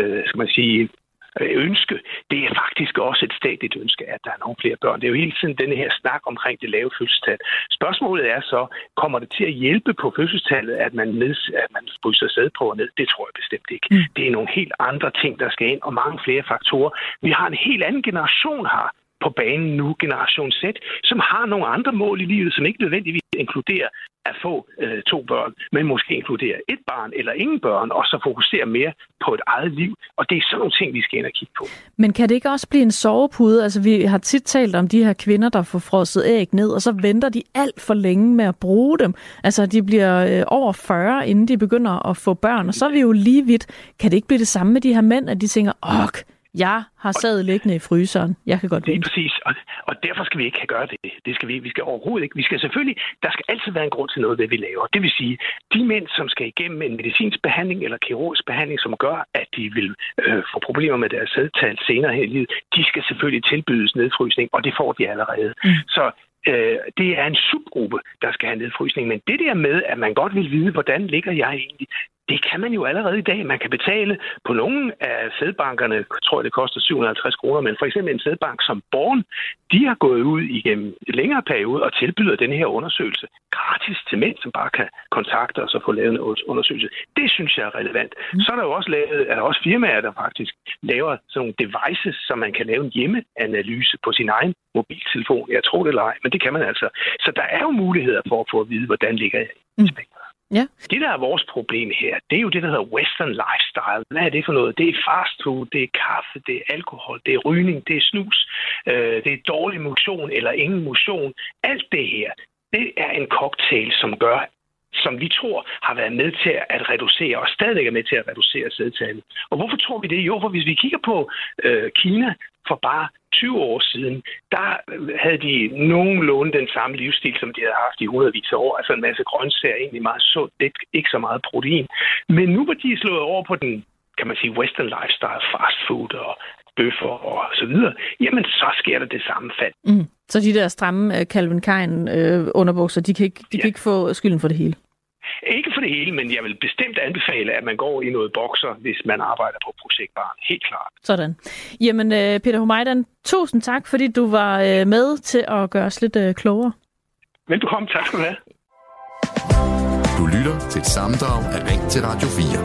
ønske. Det er faktisk også et stadigt ønske, at der er nogle flere børn. Det er jo hele tiden denne her snak omkring det lave fødselstal. Spørgsmålet er så, kommer det til at hjælpe på fødselstallet, at man fryser sædprøver ned? Det tror jeg bestemt ikke. Det er nogle helt andre ting, der skal ind, og mange flere faktorer. Vi har en helt anden generation her på banen nu, generation Z, som har nogle andre mål i livet, som ikke nødvendigvis inkluderer at få 2 børn, men måske inkluderer 1 barn eller ingen børn, og så fokusere mere på et eget liv. Og det er sådan nogle ting, vi skal ind og kigge på. Men kan det ikke også blive en sovepude? Altså, vi har tit talt om de her kvinder, der får frosset æg ned, og så venter de alt for længe med at bruge dem. Altså, de bliver over 40, inden de begynder at få børn, og så er vi jo lige vidt. Kan det ikke blive det samme med de her mænd, at de tænker, jeg har sæd liggende i fryseren. Jeg kan godt vente. Det er præcis, og derfor skal vi ikke gøre det. Det skal vi skal overhovedet ikke. Vi skal selvfølgelig, der skal altid være en grund til noget, hvad vi laver. Det vil sige, de mænd, som skal igennem en medicinsk behandling eller kirurgisk behandling, som gør, at de vil få problemer med deres sædtal senere her i livet, de skal selvfølgelig tilbydes nedfrysning, og det får de allerede. Så det er en subgruppe, der skal have nedfrysning. Men det der med, at man godt vil vide, hvordan ligger jeg egentlig, Det kan man jo allerede i dag. Man kan betale på nogle af sædbankerne, jeg tror det koster 750 kroner, men for eksempel en sædbank som Born, de har gået ud igennem en længere periode og tilbyder den her undersøgelse gratis til mænd, som bare kan kontakte os og få lavet en undersøgelse. Det synes jeg er relevant. Så er der jo også firmaer, der faktisk laver sådan nogle devices, så man kan lave en hjemmeanalyse på sin egen mobiltelefon. Jeg tror det eller ej, men det kan man altså. Så der er jo muligheder for at få at vide, hvordan ligger aspekter. Ja. Det, der er vores problem her, det er jo det, der hedder western lifestyle. Hvad er det for noget? Det er fast food, det er kaffe, det er alkohol, det er rygning, det er snus, det er dårlig motion eller ingen motion. Alt det her, det er en cocktail, som vi tror har været med til at reducere, og stadig er med til at reducere sædtallet. Og hvorfor tror vi det? Jo, for hvis vi kigger på Kina for bare 20 år siden, der havde de nogenlunde den samme livsstil, som de havde haft i hundredvis af år. Altså en masse grøntsager, egentlig meget sundt, ikke så meget protein. Men nu hvor de er slået over på den, kan man sige, western lifestyle, fast food og bøffer og så videre, jamen så sker der det samme fald. Så de der stramme Calvin Klein underbukser, de kan ikke få skylden for det hele? Ikke for det hele, men jeg vil bestemt anbefale, at man går i noget bokser, hvis man arbejder på Projekt Barn. Helt klart. Sådan. Jamen, Peter Humaydan, tusind tak, fordi du var med til at gøre os lidt klogere. Velbekomme. Tak skal du have. Du lytter til et sammendrag af Ring til Radio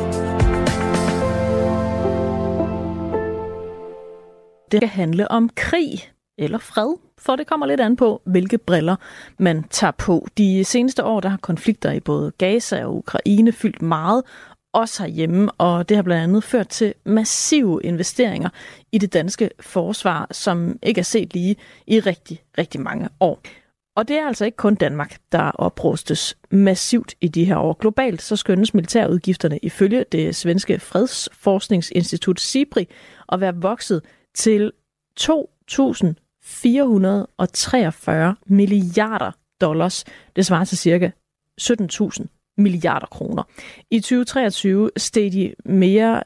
4. Det skal handle om krig eller fred, for det kommer lidt an på, hvilke briller man tager på. De seneste år, der har konflikter i både Gaza og Ukraine fyldt meget, også herhjemme, og det har blandt andet ført til massive investeringer i det danske forsvar, som ikke er set lige i rigtig, rigtig mange år. Og det er altså ikke kun Danmark, der oprustes massivt i de her år. Globalt så skønnes militærudgifterne ifølge det svenske fredsforskningsinstitut SIPRI at være vokset til 2.443 milliarder dollars. Det svarer til cirka 17.000 milliarder kroner. I 2023 steg de mere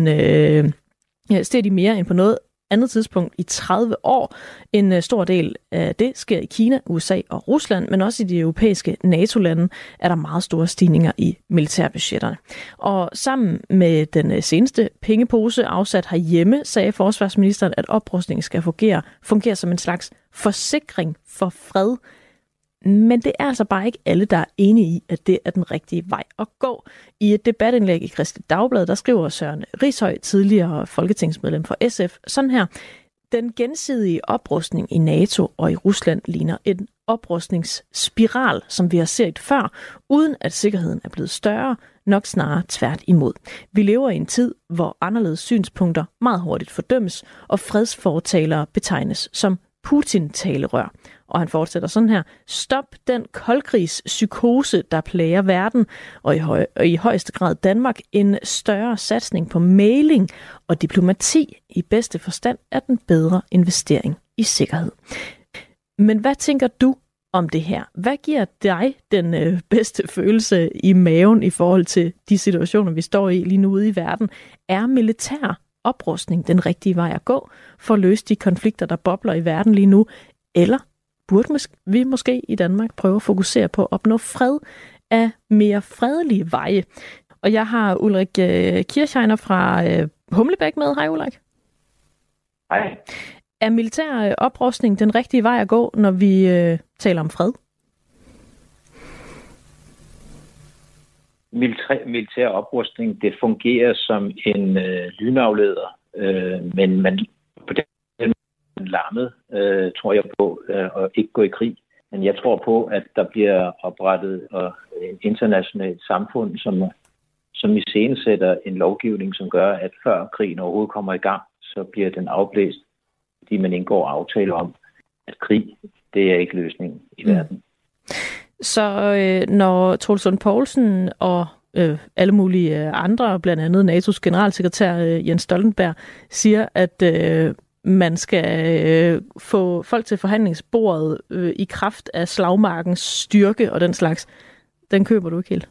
end på noget andet tidspunkt i 30 år. En stor del af det sker i Kina, USA og Rusland, men også i de europæiske NATO-lande er der meget store stigninger i militærbudgetterne. Og sammen med den seneste pengepose afsat herhjemme, sagde forsvarsministeren, at oprustningen skal fungere som en slags forsikring for fred. Men det er altså bare ikke alle, der er enige i, at det er den rigtige vej at gå. I et debatindlæg i Kristeligt Dagblad, der skriver Søren Rishøj, tidligere folketingsmedlem for SF, sådan her: den gensidige oprustning i NATO og i Rusland ligner en oprustningsspiral, som vi har set før, uden at sikkerheden er blevet større, nok snarere tvært imod. Vi lever i en tid, hvor anderledes synspunkter meget hurtigt fordømmes, og fredsfortalere betegnes som Putin-talerør. Og han fortsætter sådan her: stop den koldkrigspsykose, der plager verden, og i højeste grad Danmark. En større satsning på mailing og diplomati i bedste forstand er den bedre investering i sikkerhed. Men hvad tænker du om det her? Hvad giver dig den bedste følelse i maven i forhold til de situationer, vi står i lige nu ude i verden? Er militær oprustning den rigtige vej at gå for at løse de konflikter, der bobler i verden lige nu? Eller burde vi måske i Danmark prøve at fokusere på at opnå fred af mere fredelige veje? Og jeg har Ulrik Kirchheiner fra Humlebæk med. Hej Ulrik. Hej. Er militær oprustning den rigtige vej at gå, når vi taler om fred? Militær oprustning, det fungerer som en lynafleder, men man på den lammet, tror jeg på, at ikke gå i krig. Men jeg tror på, at der bliver oprettet et internationalt samfund, som iscenesætter en lovgivning, som gør, at før krigen overhovedet kommer i gang, så bliver den afblæst, fordi man indgår aftale om, at krig, det er ikke løsningen i verden. Så når Troels Lund Poulsen og alle mulige andre, blandt andet NATO's generalsekretær Jens Stoltenberg, siger, at man skal få folk til forhandlingsbordet i kraft af slagmarkens styrke og den slags, den køber du ikke helt?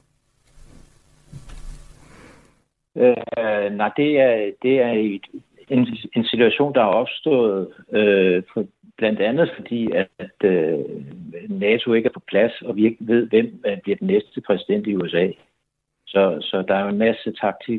Nej, det er en situation, der er opstået blandt andet fordi, at NATO ikke er på plads, og vi ikke ved, hvem bliver den næste præsident i USA. Så der er jo en masse taktik,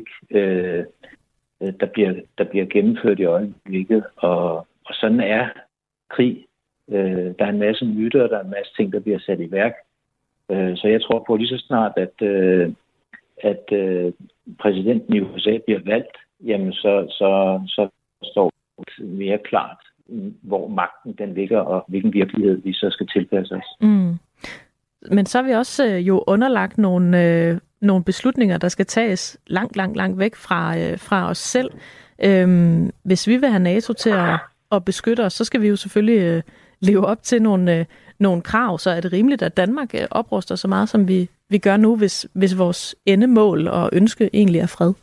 der bliver gennemført i øjeblikket, og sådan er krig. Der er en masse myter, der er en masse ting, der bliver sat i værk. Så jeg tror på lige så snart, at præsidenten i USA bliver valgt, jamen så står det mere klart, hvor magten den ligger, og hvilken virkelighed vi så skal tilpasse os. Mm. Men så er vi også jo underlagt nogle beslutninger, der skal tages langt væk fra os selv. Hvis vi vil have NATO til at beskytte os, så skal vi jo selvfølgelig leve op til nogle krav. Så er det rimeligt, at Danmark opruster så meget, som vi gør nu, hvis vores endemål og ønske egentlig er fred?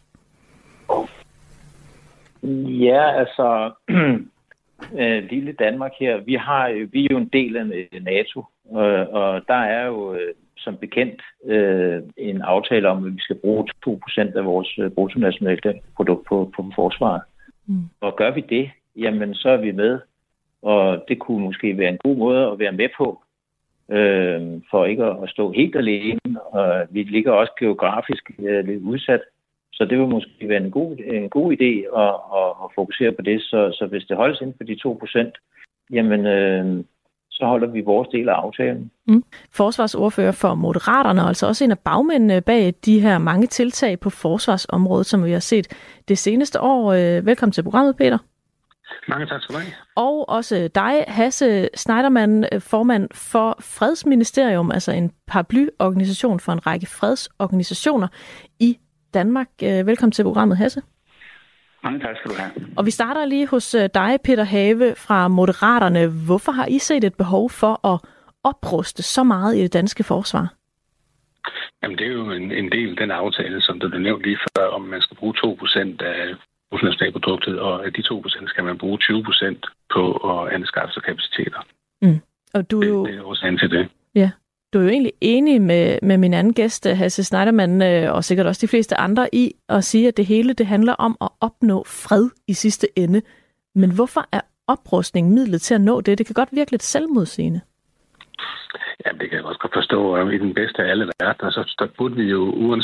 Ja, altså lille Danmark her, vi er jo en del af NATO, og der er jo som bekendt en aftale om, at vi skal bruge 2% af vores bruttonationale produkt på forsvaret. Mm. Og gør vi det, jamen så er vi med, og det kunne måske være en god måde at være med på, for ikke at stå helt alene, og vi ligger også geografisk lidt udsat. Så det vil måske være en god idé at fokusere på det. Så hvis det holdes inden for de 2%, jamen så holder vi vores del af aftalen. Mm. Forsvarsordfører for Moderaterne, altså også en af bagmændene bag de her mange tiltag på forsvarsområdet, som vi har set det seneste år. Velkommen til programmet, Peter. Mange tak skal du have. Og også dig, Hasse Schneiderman, formand for Fredsministerium, altså en paraplyorganisation for en række fredsorganisationer i Danmark. Velkommen til programmet, Hasse. Mange tak skal du have. Og vi starter lige hos dig, Peter Have fra Moderaterne. Hvorfor har I set et behov for at opruste så meget i det danske forsvar? Jamen, det er jo en del af den aftale, som der blev nævnt lige før, om man skal bruge 2% af bruttonationalproduktet, og af de 2% skal man bruge 20% på at anskaffe sig kapaciteter. Mm. Og du jo... Det er årsagen til det. Ja. Du er jo egentlig enig med min anden gæst, Hasse Schneiderman, og sikkert også de fleste andre, i at sige, at det hele det handler om at opnå fred i sidste ende. Men hvorfor er oprustning midlet til at nå det? Det kan godt virke lidt selvmodsigende. Ja, det kan jeg også godt forstå. At i den bedste af alle verdener, så burde vi jo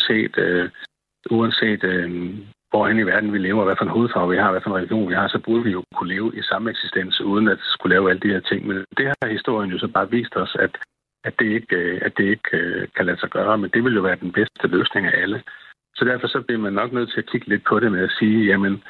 uanset hvorhen i verden vi lever, hvad for en hovedfarve vi har, hvad for en religion vi har, så burde vi jo kunne leve i samme eksistens, uden at skulle lave alle de her ting. Men det har historien jo så bare vist os, at det ikke kan lade sig gøre, men det vil jo være den bedste løsning af alle. Så derfor så bliver man nok nødt til at kigge lidt på det med at sige, jamen,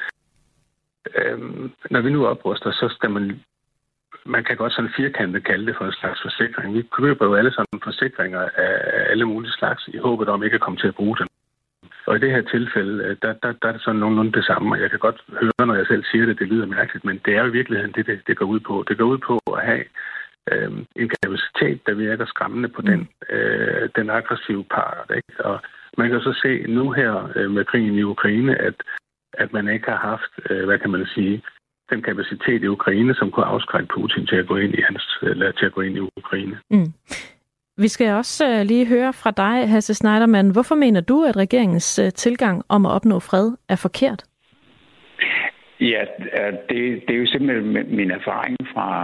når vi nu opruster, så skal man kan godt sådan firkantet kalde det for en slags forsikring. Vi køber jo alle sammen forsikringer af alle mulige slags, i håbet om ikke at komme til at bruge dem. Og i det her tilfælde, der er det sådan nogenlunde det samme, og jeg kan godt høre, når jeg selv siger det lyder mærkeligt, men det er jo i virkeligheden det går ud på. Det går ud på at have en kapacitet, der virker skræmmende på den aggressive part. Ikke? Og man kan så se nu her med krigen i Ukraine, at man ikke har haft, den kapacitet i Ukraine, som kunne afskrække Putin til at gå ind i Ukraine. Mm. Vi skal også lige høre fra dig, Hasse Schneiderman. Hvorfor mener du, at regeringens tilgang om at opnå fred er forkert? Ja, det er jo simpelthen min erfaring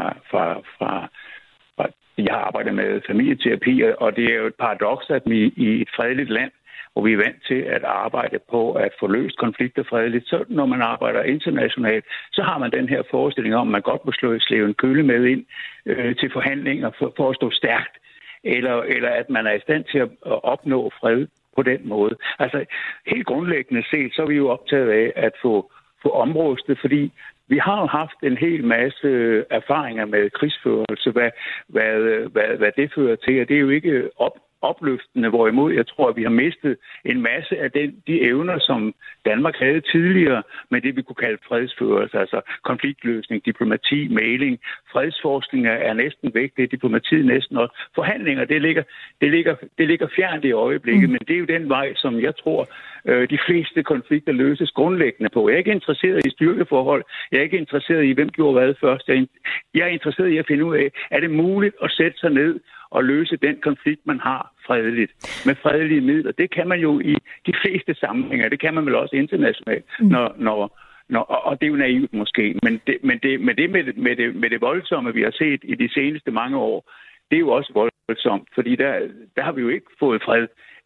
fra jeg har arbejdet med familieterapi, og det er jo et paradoks, at vi i et fredeligt land, hvor vi er vant til at arbejde på at få løst konflikter fredeligt, så når man arbejder internationalt, så har man den her forestilling om, at man godt må slæve en køle med ind til forhandlinger for at stå stærkt, eller at man er i stand til at opnå fred på den måde. Altså helt grundlæggende set, så er vi jo optaget af at få omrustet, fordi vi har jo haft en hel masse erfaringer med krigsførelse, hvad det fører til, og det er jo ikke opløftende, hvorimod jeg tror, at vi har mistet en masse af de evner, som Danmark havde tidligere, med det, vi kunne kalde fredsførelse, altså konfliktløsning, diplomati, mægling. Fredsforskning er næsten væk, det er diplomatiet næsten også. Forhandlinger, det ligger fjernt i øjeblikket, men det er jo den vej, som jeg tror, de fleste konflikter løses grundlæggende på. Jeg er ikke interesseret i styrkeforhold, jeg er ikke interesseret i, hvem gjorde hvad først. Jeg er interesseret i at finde ud af, er det muligt at sætte sig ned og løse den konflikt, man har fredeligt, med fredelige midler. Det kan man jo i de fleste sammenhænge, det kan man vel også internationalt, og det er jo naivt måske, men det med det voldsomme, vi har set i de seneste mange år, det er jo også voldsomt, fordi der har vi jo ikke fået fred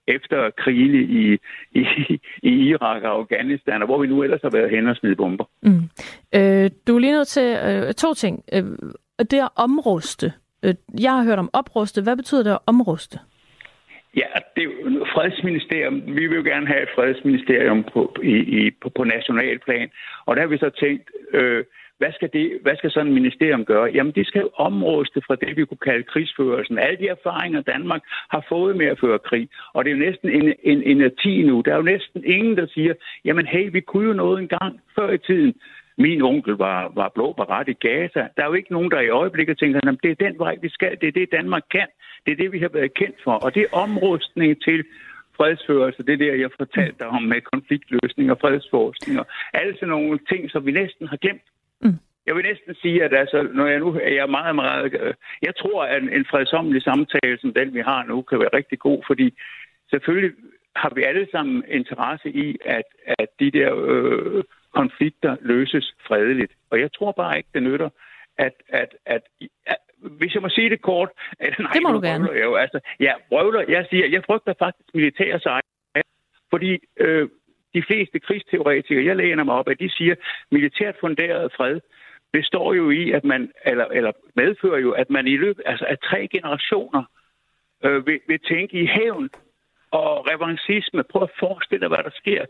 efter krigene i Irak og Afghanistan, og hvor vi nu ellers har været hen og smide bomber. Du er lige nødt til 2 ting. Det at omruste. Jeg har hørt om opruste. Hvad betyder det at omruste? Ja, det er jo fredsministerium. Vi vil jo gerne have et fredsministerium på national plan. Og der har vi så tænkt, hvad skal sådan et ministerium gøre? Jamen, de skal jo omruste fra det, vi kunne kalde krigsførelsen. Alle de erfaringer, Danmark har fået med at føre krig. Og det er jo næsten en 10 nu. Der er jo næsten ingen, der siger, jamen hey, vi kunne jo noget engang før i tiden. Min onkel var blå barat i Gaza. Der er jo ikke nogen, der i øjeblikket tænker, at det er den vej, vi skal. Det er det, Danmark kan. Det er det, vi har været kendt for. Og det er omrustning til fredsførelse. Det er det, jeg fortalte dig om med konfliktløsning og fredsforskning. Og alle sådan nogle ting, som vi næsten har glemt. Jeg vil næsten sige, at altså, når jeg nu er meget, meget... Jeg tror, at en fredsommelig samtale, som den vi har nu, kan være rigtig god, fordi selvfølgelig har vi alle sammen interesse i, at de der konflikter løses fredeligt. Og jeg tror bare ikke, det nytter, at hvis jeg må sige det kort... Nej, det må du gerne. Jeg frygter faktisk militære sejre, fordi de fleste krigsteoretikere, jeg læner mig op, at de siger, militært funderet fred består jo i, at man, eller medfører jo, at man i løbet af 3 generationer vil tænke i hævn og revanchisme. Prøv at forestille dig, hvad der sker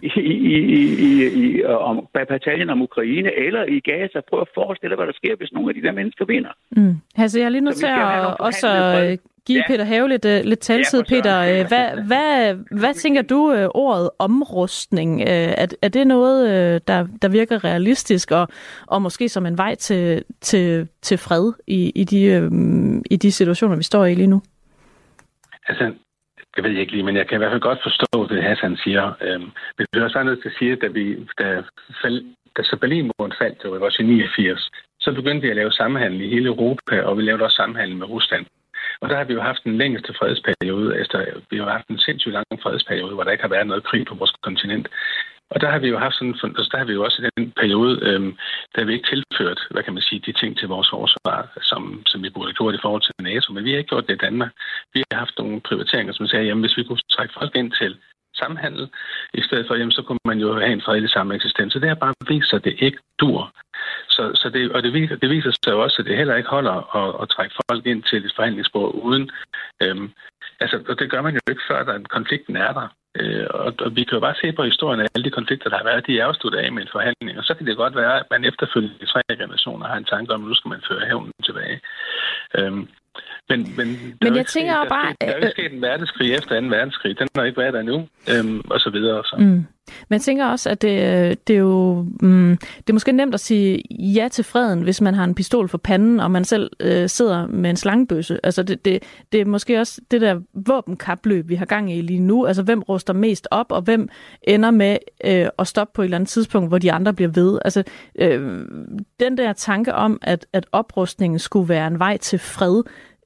i bataljen om Ukraine eller i Gaza. Prøv at forestille dig, hvad der sker, hvis nogle af de der mennesker vinder. Altså, jeg er lige nødt til at også give Peter Have lidt taletid. Peter, hvad tænker du ordet omrustning? Er det noget, der virker realistisk og måske som en vej til fred i de situationer, vi står i lige nu? Altså, det ved jeg ikke lige, men jeg kan i hvert fald godt forstå det, Hassan siger. Men vi er også nødt til at sige, at da så Berlinmuren faldt, det var også i 89, så begyndte vi at lave samhandel i hele Europa, og vi lavede også samhandel med Rusland. Og der har vi jo haft den længste fredsperiode. Vi har haft en sindssygt lang fredsperiode, hvor der ikke har været noget krig på vores kontinent. Og der har vi jo haft der har vi jo også i den periode, der vi ikke tilført, hvad kan man sige, de ting til vores forsvar, som vi burde have gjort i forhold til NATO. Men vi har ikke gjort det i Danmark. Vi har haft nogle prioriteringer, som sagde, jamen hvis vi kunne trække folk ind til samhandel, i stedet for, jamen så kunne man jo have en fredelig sameksistens. Så det har bare vist sig, at det ikke dur. Det viser sig jo også, at det heller ikke holder at trække folk ind til et forhandlingsbord uden. Og det gør man jo ikke før, da konflikten er der. Og vi kan jo bare se på historien af alle de konflikter, der har været, de er afsluttet af med en forhandling. Og så kan det godt være, at man efterfølgende i 3 generationer har en tanke om, at nu skal man føre hævnen tilbage. Men jeg tænker jo bare... Der er jo ikke sket en verdenskrig efter 2. verdenskrig. Den har ikke været der nu, og så videre. Og så. Men jeg tænker også, at det er jo... det er måske nemt at sige ja til freden, hvis man har en pistol for panden, og man selv sidder med en slangebøsse. Altså, det er måske også det der våbenkapløb, vi har gang i lige nu. Altså, hvem ruster mest op, og hvem ender med at stoppe på et eller andet tidspunkt, hvor de andre bliver ved. Altså, den der tanke om, at oprustningen skulle være en vej til fred,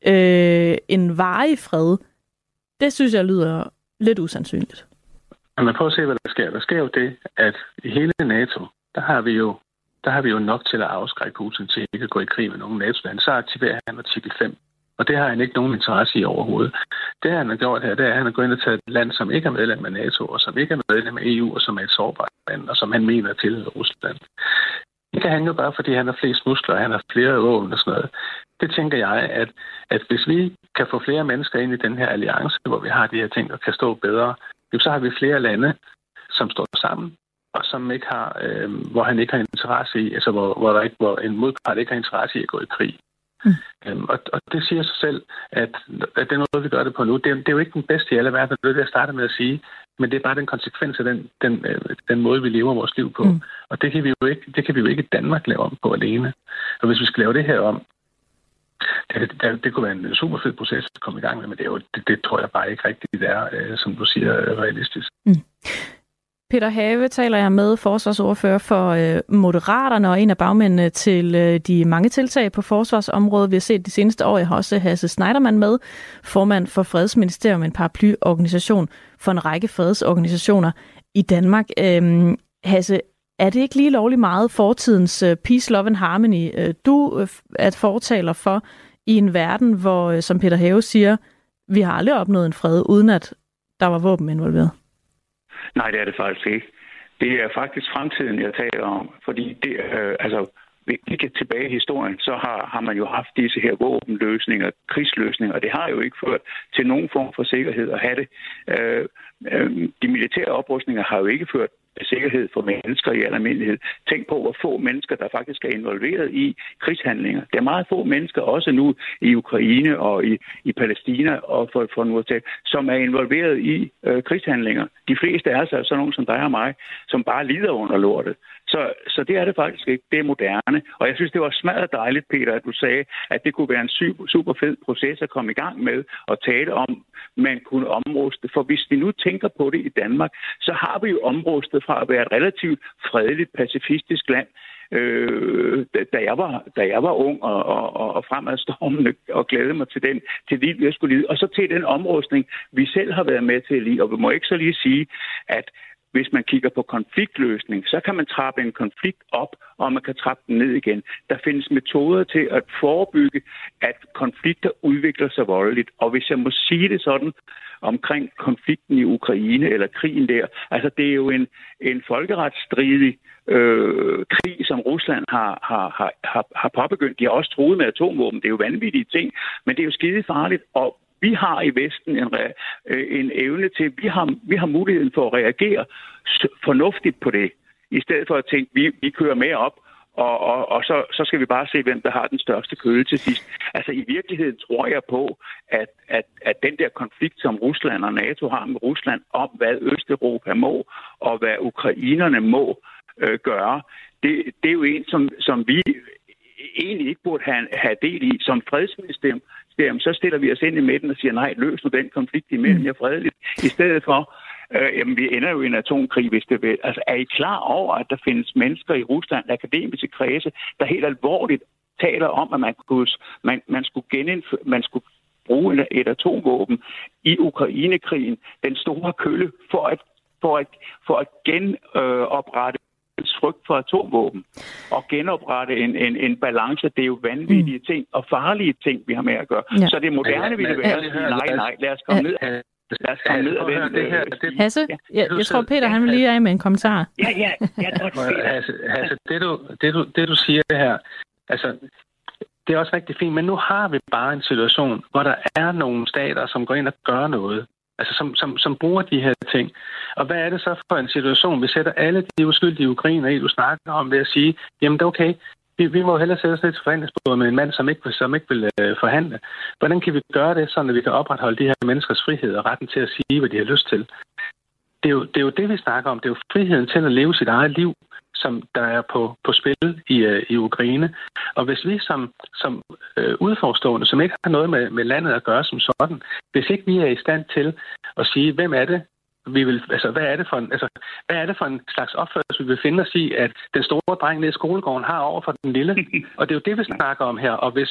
en varig fred, det synes jeg lyder lidt usandsynligt. Men prøv at se, hvad der sker. Der sker jo det, at i hele NATO, der har vi jo nok til at afskrække Putin til ikke at gå i krig med nogen NATO-lande. Så aktiverer han artikel 5. Og det har han ikke nogen interesse i overhovedet. Det han har gjort her, det er, at han har gået ind og taget et land, som ikke er medlem af NATO, og som ikke er medlem af EU, og som er et sårbart land, og som han mener til Rusland. Det kan han jo bare, fordi han har flest muskler, og han har flere våben og sådan noget. Det tænker jeg, at hvis vi kan få flere mennesker ind i den her alliance, hvor vi har de her ting, og kan stå bedre, så har vi flere lande, som står sammen, og som ikke har, hvor han ikke har interesse i, altså hvor en modpart ikke har interesse i at gå i krig. Og det siger sig selv, at den måde, vi gør det på nu, det er jo ikke den bedste i alle verden, det er det, jeg starter med at sige, men det er bare den konsekvens af den måde, vi lever vores liv på. Og det kan vi jo ikke i Danmark lave om på alene. Og hvis vi skal lave det her om, det kunne være en super fed proces at komme i gang med, men det tror jeg bare ikke rigtigt er, som du siger, realistisk. Peter Have taler jeg med, forsvarsordfører for Moderaterne og en af bagmændene til de mange tiltag på forsvarsområdet. Vi har set de seneste år. Jeg har også Hasse Schneiderman med, formand for Fredsministerium, en paraplyorganisation for en række fredsorganisationer i Danmark. Hasse, er det ikke lige lovligt meget fortidens peace, love and harmony, du er fortaler for i en verden, hvor, som Peter Have siger, vi har aldrig opnået en fred, uden at der var våben involveret? Nej, det er det faktisk ikke. Det er faktisk fremtiden, jeg taler om. Fordi det, vi kan tilbage i historien, så har man jo haft disse her våbenløsninger, krigsløsninger, og det har jo ikke ført til nogen form for sikkerhed at have det. De militære oprustninger har jo ikke ført sikkerhed for mennesker i almindelighed. Tænk på, hvor få mennesker, der faktisk er involveret i krigshandlinger. Der er meget få mennesker, også nu i Ukraine og i Palæstina, og for nu at tale, som er involveret i krigshandlinger. De fleste er altså sådan nogen som dig og mig, som bare lider under lortet. Så det er det faktisk ikke. Det er moderne. Og jeg synes, det var smadret dejligt, Peter, at du sagde, at det kunne være en super fed proces at komme i gang med og tale om, man kunne omruste. For hvis vi nu tænker på det i Danmark, så har vi jo omrustet fra at være et relativt fredeligt, pacifistisk land, da jeg var ung og fremadstormende og glædede mig til livet, jeg skulle lide. Og så til den omrustning, vi selv har været med til at lide. Og vi må ikke så lige sige, at hvis man kigger på konfliktløsning, så kan man trappe en konflikt op, og man kan trappe den ned igen. Der findes metoder til at forebygge, at konflikter udvikler sig voldeligt. Og hvis jeg må sige det sådan omkring konflikten i Ukraine, eller krigen der, altså det er jo en folkeretsstridig krig, som Rusland har påbegyndt. De har også truet med atomvåben. Det er jo vanvittige ting, men det er jo skide farligt, og vi har i Vesten en evne til, vi har muligheden for at reagere fornuftigt på det, i stedet for at tænke, vi kører mere op, og så skal vi bare se, hvem der har den største køle til sidst. Altså i virkeligheden tror jeg på, at den der konflikt, som Rusland og NATO har med Rusland, om hvad Østeuropa må, og hvad ukrainerne må gøre, det er jo en, som vi egentlig ikke burde have del i som fredsministerium. Så stiller vi os ind i midten og siger, nej, løs nu den konflikt imellem jer fredeligt. I stedet for, vi ender jo i en atomkrig, hvis det vil. Altså, er I klar over, at der findes mennesker i Rusland, akademiske kredse, der helt alvorligt taler om, at man skulle bruge et atomvåben i Ukrainekrigen, den store kølle, for at genoprette frygt for atomvåben og genoprette en balance. Det er jo vanvittige ting og farlige ting, vi har med at gøre. Ja. Så det moderne ville være, nej, lad os komme ned. Lad os komme ned af den. Hasse, jeg tror, Peter han vil lige af med en kommentar. Ja, godt. Hasse, det du siger her, altså, det er også rigtig fint, men nu har vi bare en situation, hvor der er nogle stater, som går ind og gør noget. Altså som bruger de her ting. Og hvad er det så for en situation, vi sætter alle de uskyldige ukrainer i, du snakker om, ved at sige, jamen det er okay, vi må hellere sætte os ned til forhandlingsbordet med en mand, som ikke vil forhandle. Hvordan kan vi gøre det, så vi kan opretholde de her menneskers frihed og retten til at sige, hvad de har lyst til? Det er jo det, vi snakker om. Det er jo friheden til at leve sit eget liv, som der er på spil i Ukraine. Og hvis vi som udforstående, som ikke har noget med landet at gøre som sådan, hvis ikke vi er i stand til at sige, hvem er det, hvad er det for en slags opførsel, vi vil finde os i, at den store dreng nede i skolegården har over for den lille? Og det er jo det, vi snakker om her. Og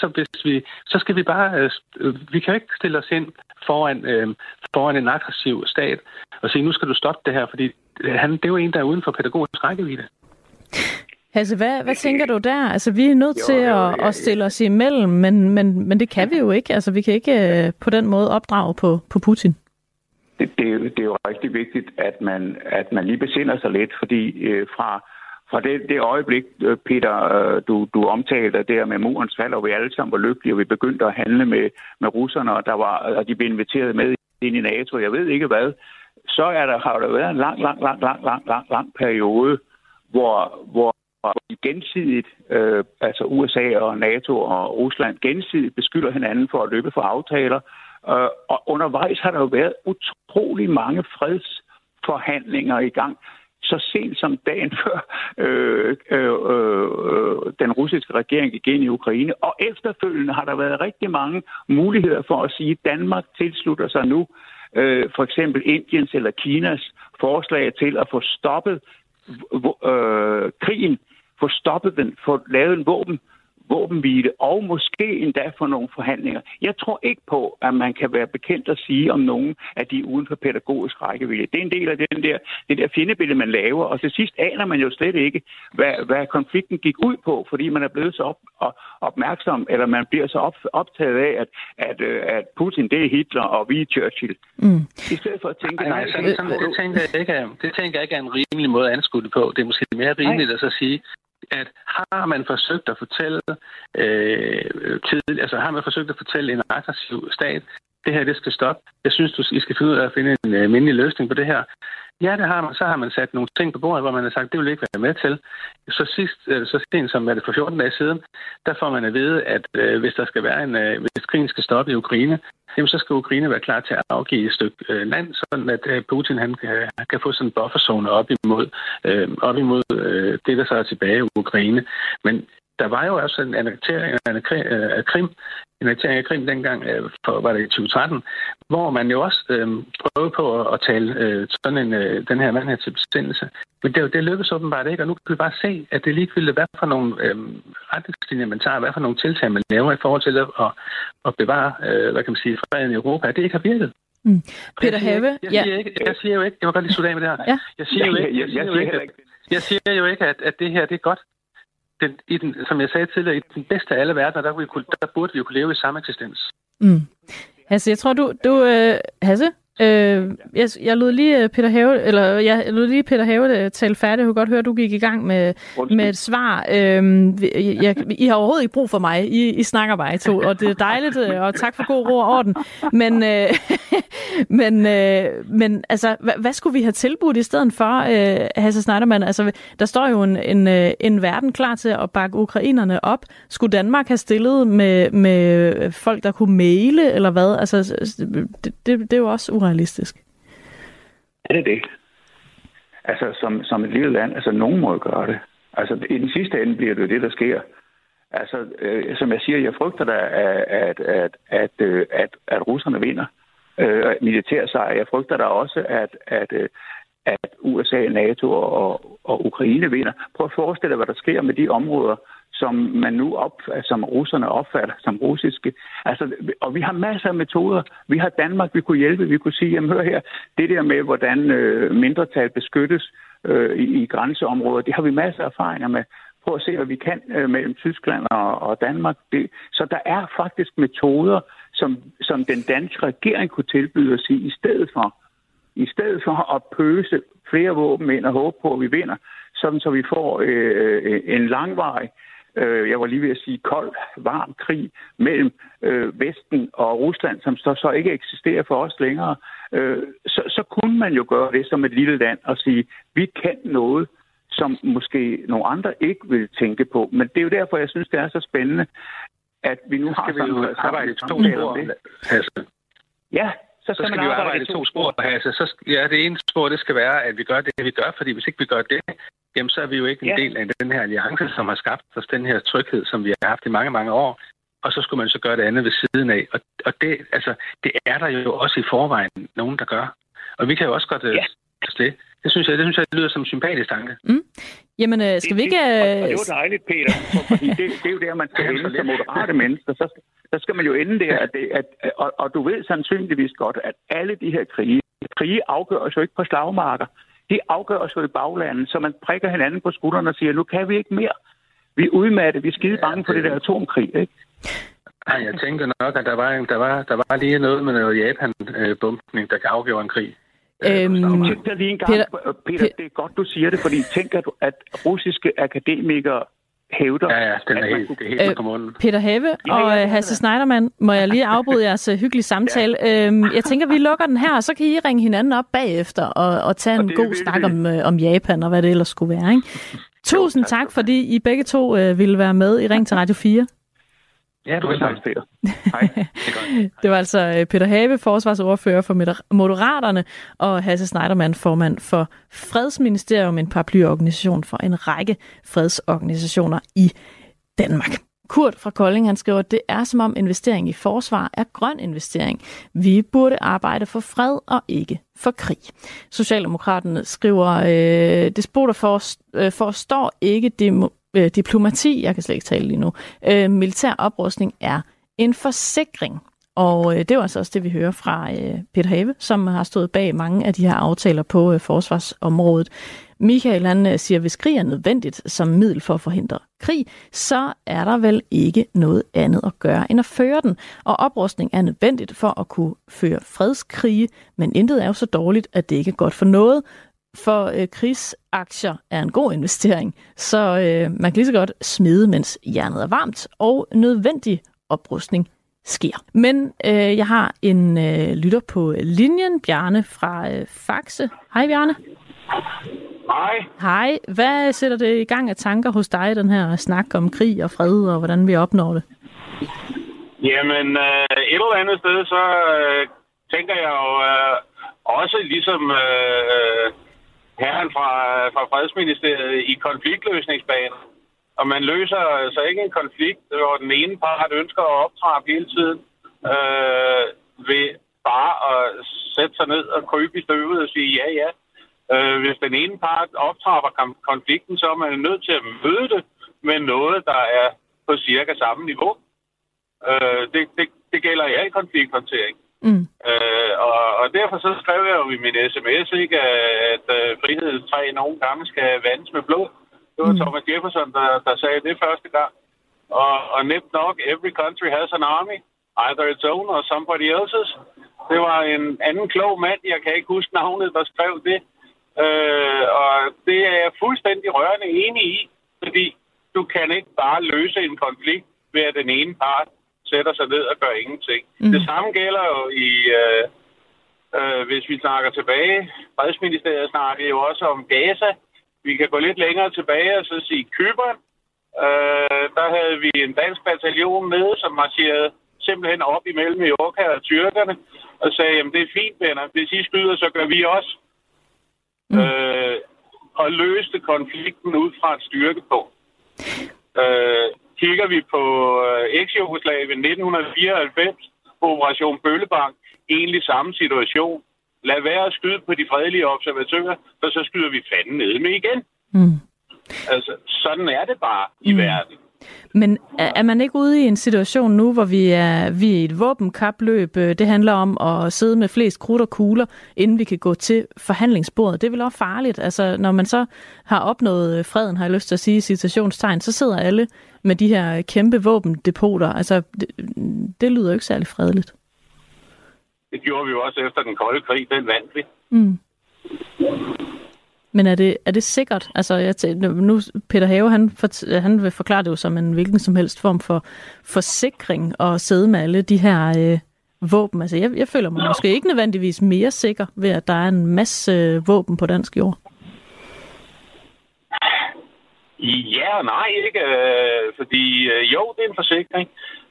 så skal vi bare, vi kan ikke stille os ind foran en aggressiv stat og sige, nu skal du stoppe det her, fordi det er jo en, der er uden for pædagogisk rækkevidde. Altså, hvad tænker du der? Altså, vi er nødt til at stille os imellem, men det kan vi jo ikke. Altså, vi kan ikke på den måde opdrage på Putin. Det er jo rigtig vigtigt, at man lige besinder sig lidt, fordi fra det øjeblik, Peter, du omtalte der med murens fald, og vi alle sammen var lykkelige, og vi begyndte at handle med russerne, og de blev inviteret med ind i NATO, jeg ved ikke hvad, så har der været en lang periode, hvor de gensidigt, altså USA og NATO og Rusland gensidigt beskylder hinanden for at løbe for aftaler. Og undervejs har der jo været utrolig mange fredsforhandlinger i gang. Så sent som dagen før den russiske regering gik ind i Ukraine. Og efterfølgende har der været rigtig mange muligheder for at sige, at Danmark tilslutter sig nu for eksempel Indiens eller Kinas forslag til at få stoppet krigen, få stoppet den, få lavet en våbenhvile og måske endda få nogle forhandlinger. Jeg tror ikke på, at man kan være bekendt at sige om nogen, at de er uden for pædagogisk rækkevidde. Det er en del af det der fjendebillede, man laver, og til sidst aner man jo slet ikke, hvad konflikten gik ud på, fordi man er blevet så opmærksom, eller man bliver så optaget af, at Putin, det er Hitler, og vi er Churchill. I stedet for at tænke... Det tænker jeg ikke er en rimelig måde at anskue det på. Det er måske mere rimeligt at så sige, at har man forsøgt at fortælle har man forsøgt at fortælle en aggressiv stat, det her, det skal stoppe. Jeg synes, I skal finde ud af at finde en mindelig løsning på det her. Ja, det har man. Så har man sat nogle ting på bordet, hvor man har sagt, det vil ikke være med til. Så sent som det for 14 dage siden, der får man at vide, at hvis der skal være hvis krigen skal stoppe i Ukraine, jamen, så skal Ukraine være klar til at afgive et stykke land, sådan at Putin han kan få sådan en bufferzone op imod det, der så er tilbage i Ukraine. Men der var jo også en annektering af Krim dengang, var det i 2013, hvor man jo også prøvede på at tale den her mand her til besindelse. Men det lykkedes åbenbart ikke, og nu kan vi bare se, at det er ligegyldigt, hvad for nogle retningslinjer man tager, hvad for nogle tiltag man laver i forhold til at bevare, freden i Europa, at det ikke har virket. Peter Have? Jeg siger jo ikke, jeg må godt lige slutte af med det her. Ja. Jeg siger jo ikke, at det her det er godt. Som jeg sagde tidligere, i den bedste af alle verdener, der burde vi jo kunne leve i samme eksistens. Hasse, jeg tror Hasse? Jeg lod lige Peter Have tale færdigt. Jeg kunne godt høre, at du gik i gang med et svar. I har overhovedet ikke brug for mig. I snakker bare, I to, og det er dejligt, og tak for god ro og orden. Men altså, hvad skulle vi have tilbudt i stedet for, Hasse Schneiderman? Altså, der står jo en verden klar til at bakke ukrainerne op. Skulle Danmark have stillet med folk, der kunne maile, eller hvad? Altså, det er jo også urealistisk. Er det det? Altså, som et lille land, altså, nogen må gøre det. Altså, i den sidste ende bliver det der sker. Altså, som jeg siger, jeg frygter da, at russerne vinder militærsejr. Jeg frygter da også, at USA, NATO og Ukraine vinder. Prøv at forestille dig, hvad der sker med de områder, som russerne opfatter som russiske. Altså, og vi har masser af metoder. Vi har Danmark, vi kunne hjælpe. Vi kunne sige, jamen hør her, det der med, hvordan mindretal beskyttes i grænseområder, det har vi masser af erfaringer med. Prøv at se, hvad vi kan mellem Tyskland og Danmark. Så der er faktisk metoder, som den danske regering kunne tilbyde os i stedet for at pøse flere våben ind og håbe på, at vi vinder, sådan så vi får en langvarig, jeg var lige ved at sige kold, varm krig mellem Vesten og Rusland, som så ikke eksisterer for os længere. Så kunne man jo gøre det som et lille land og sige, vi kan noget, som måske nogle andre ikke vil tænke på. Men det er jo derfor, jeg synes, det er så spændende, at vi nu har arbejde i 2 spor. Ja, så skal man vi jo arbejde i 2 spor. Altså, det ene spor, det skal være, at vi gør det, vi gør, fordi hvis ikke vi gør det, jamen så er vi jo ikke en del af den her alliance, som har skabt os den her tryghed, som vi har haft i mange, mange år. Og så skulle man så gøre det andet ved siden af. Og det, altså, det er der jo også i forvejen nogen, der gør. Og vi kan jo også godt det. Det synes jeg lyder som en sympatisk tanke. Jamen, skal vi ikke... Og det var dejligt, Peter, fordi det er jo der, man skal ende som moderate mennesker. Så skal man jo ende der, og du ved sandsynligvis godt, at alle de her krige afgøres jo ikke på slagmarker. De afgøres jo i baglandet, så man prikker hinanden på skuldrene og siger, nu kan vi ikke mere. Vi er udmattet, vi er skide bange på det der atomkrig, ikke? Nej, jeg tænker nok, at der var lige noget med noget Japan-bumpning, der kan afgøre en krig. Peter, det er godt, du siger det, fordi tænker du, at russiske akademikere hævder... Ja, den er helt på munden. Peter Have og Hasse Schneiderman, må jeg lige afbryde jeres hyggelige samtale. Jeg tænker, vi lukker den her, og så kan I ringe hinanden op bagefter og tage en god snak om Japan og hvad det ellers skulle være, ikke? Tusind tak, fordi I begge to ville være med i Ring til Radio 4. Ja, du er tak, Peter. Hej. Det var altså Peter Have, forsvarsordfører for Moderaterne, og Hasse Schneiderman, formand for Fredsministerium, en paraplyorganisation for en række fredsorganisationer i Danmark. Kurt fra Kolding, han skriver, at det er som om investering i forsvar er grøn investering. Vi burde arbejde for fred og ikke for krig. Socialdemokraterne skriver, despoter forstår ikke diplomati, jeg kan slet ikke tale lige nu, militær oprustning er en forsikring. Og det var altså også det, vi hører fra Peter Have, som har stået bag mange af de her aftaler på forsvarsområdet. Michael, han siger, at hvis krig er nødvendigt som middel for at forhindre krig, så er der vel ikke noget andet at gøre end at føre den. Og oprustning er nødvendigt for at kunne føre fredskrige, men intet er jo så dårligt, at det ikke er godt for noget. For krigsaktier er en god investering, så man kan lige så godt smide, mens jernet er varmt, og nødvendig oprustning sker. Men jeg har en lytter på linjen, Bjarne fra Faxe. Hej Bjarne. Hej. Hej. Hvad sætter det i gang af tanker hos dig, den her snak om krig og fred, og hvordan vi opnår det? Jamen, et eller andet sted, så tænker jeg jo også ligesom herren fra Fredsministeriet i konfliktløsningsbaner. Og man løser altså ikke en konflikt, hvor den ene part ønsker at optrappe hele tiden ved bare at sætte sig ned og krybe i støvet og sige ja. Hvis den ene part optrapper konflikten, så er man nødt til at møde det med noget, der er på cirka samme niveau. Det gælder i al konflikthåndtering. Og derfor så skrev jeg jo i min sms, ikke, at frihedens træ nogle gange skal vandes med blod. Det var Thomas Jefferson, der sagde det første gang. Og nemt nok, every country has an army, either its own or somebody else's. Det var en anden klog mand, jeg kan ikke huske navnet, der skrev det. Og det er jeg fuldstændig rørende enig i, fordi du kan ikke bare løse en konflikt ved, at den ene part sætter sig ned og gør ingenting. Det samme gælder jo i, hvis vi snakker tilbage, Fredsministeriet snakker jo også om Gaza. Vi kan gå lidt længere tilbage og så sige Cypern. Der havde vi en dansk bataljon med, som marcherede simpelthen op imellem Mallorca og tyrkerne og sagde, jamen det er fint, venner. Hvis I skyder, så gør vi også. Og løste konflikten ud fra et styrkepunkt. Kigger vi på eks-Jugoslavien 1994, Operation Bøllebank, egentlig samme situation. Lad være at skyde på de fredelige observatører, for så skyder vi fanden ned med igen. Altså, sådan er det bare i verden. Men er man ikke ude i en situation nu, hvor vi er i et våbenkapløb? Det handler om at sidde med flest krudt og kugler, inden vi kan gå til forhandlingsbordet. Det er vel også farligt. Altså, når man så har opnået freden, har jeg lyst til at sige, citationstegn, så sidder alle med de her kæmpe våbendepoter. Altså, det lyder jo ikke særlig fredeligt. Det gjorde vi jo også efter den kolde krig, den vandt vi. Men er det sikkert? Altså, nu Peter Have, han vil forklare det jo som en hvilken som helst form for forsikring at sidde med alle de her våben. Altså, jeg føler mig måske ikke nødvendigvis mere sikker ved, at der er en masse våben på dansk jord. Ja og nej, ikke? Fordi jo, det er en forsikring.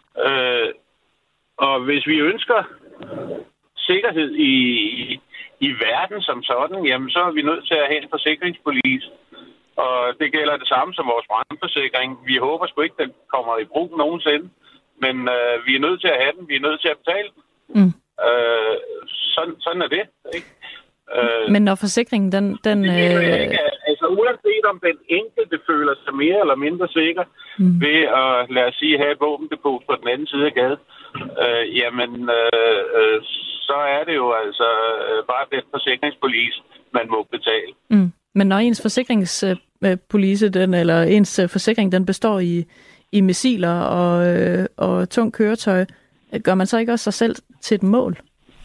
Og hvis vi ønsker sikkerhed i verden som sådan, jamen så er vi nødt til at have en forsikringspolice. Og det gælder det samme som vores brandforsikring. Vi håber sgu ikke, den kommer i brug nogensinde. Men vi er nødt til at have den. Vi er nødt til at betale den. Sådan er det, ikke? Men når forsikringen, den altså uanset om den enkelte føler sig mere eller mindre sikker ved at, lad os sige, have et våbendepot på den anden side af gaden, så er det jo altså bare den forsikringspolice, man må betale. Men når ens forsikringspolice, eller ens forsikring, den består i missiler og tung køretøj, gør man så ikke også sig selv til et mål?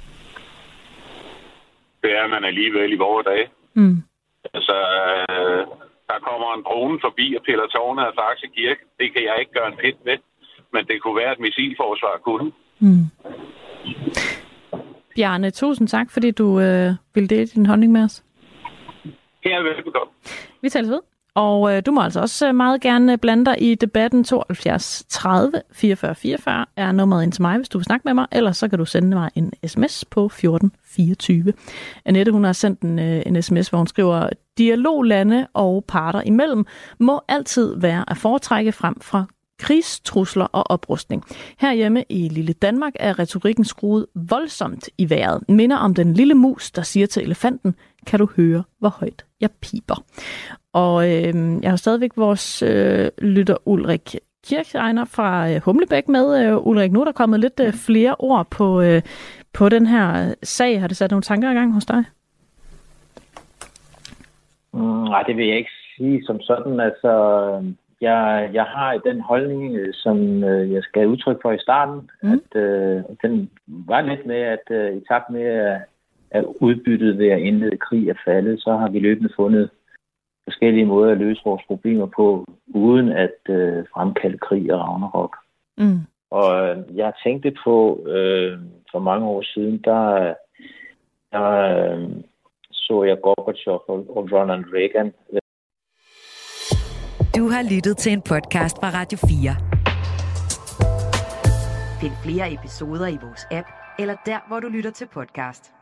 Det er man alligevel i vore dage. Altså, der kommer en drone forbi og piller tårnet af Faxe Kirke. Det kan jeg ikke gøre en pind med, men det kunne være et missilforsvar kunne. Bjarne, tusind tak, fordi du ville dele din holdning med os. Ja, velbekomme. Vi tales ved. Og du må altså også meget gerne blande dig i debatten. 72 30 44 44 er nummeret ind til mig, hvis du vil snakke med mig. Ellers så kan du sende mig en sms på 1424. Annette, hun har sendt en sms, hvor hun skriver, dialog lande og parter imellem må altid være at foretrække frem fra krigstrusler og oprustning. Herhjemme i lille Danmark er retorikken skruet voldsomt i vejret. Minder om den lille mus, der siger til elefanten, kan du høre, hvor højt jeg piper. Og jeg har stadigvæk vores lytter Ulrik Kirchegner fra Humlebæk med. Ulrik, nu er der kommet lidt flere ord på den her sag. Har det sat nogle tanker i gang hos dig? Nej, det vil jeg ikke sige som sådan. Altså, jeg har den holdning, som jeg skal udtrykke for i starten, at den var lidt med, at i takt med at udbyttet ved at indlede krig er faldet, så har vi løbende fundet forskellige måder at løse vores problemer på, uden at fremkalde krig og ragnarok. Og jeg tænkte på, for mange år siden, der så jeg Gorbachev og Ronald Reagan. Du har lyttet til en podcast fra Radio 4. Find flere episoder i vores app, eller der, hvor du lytter til podcast.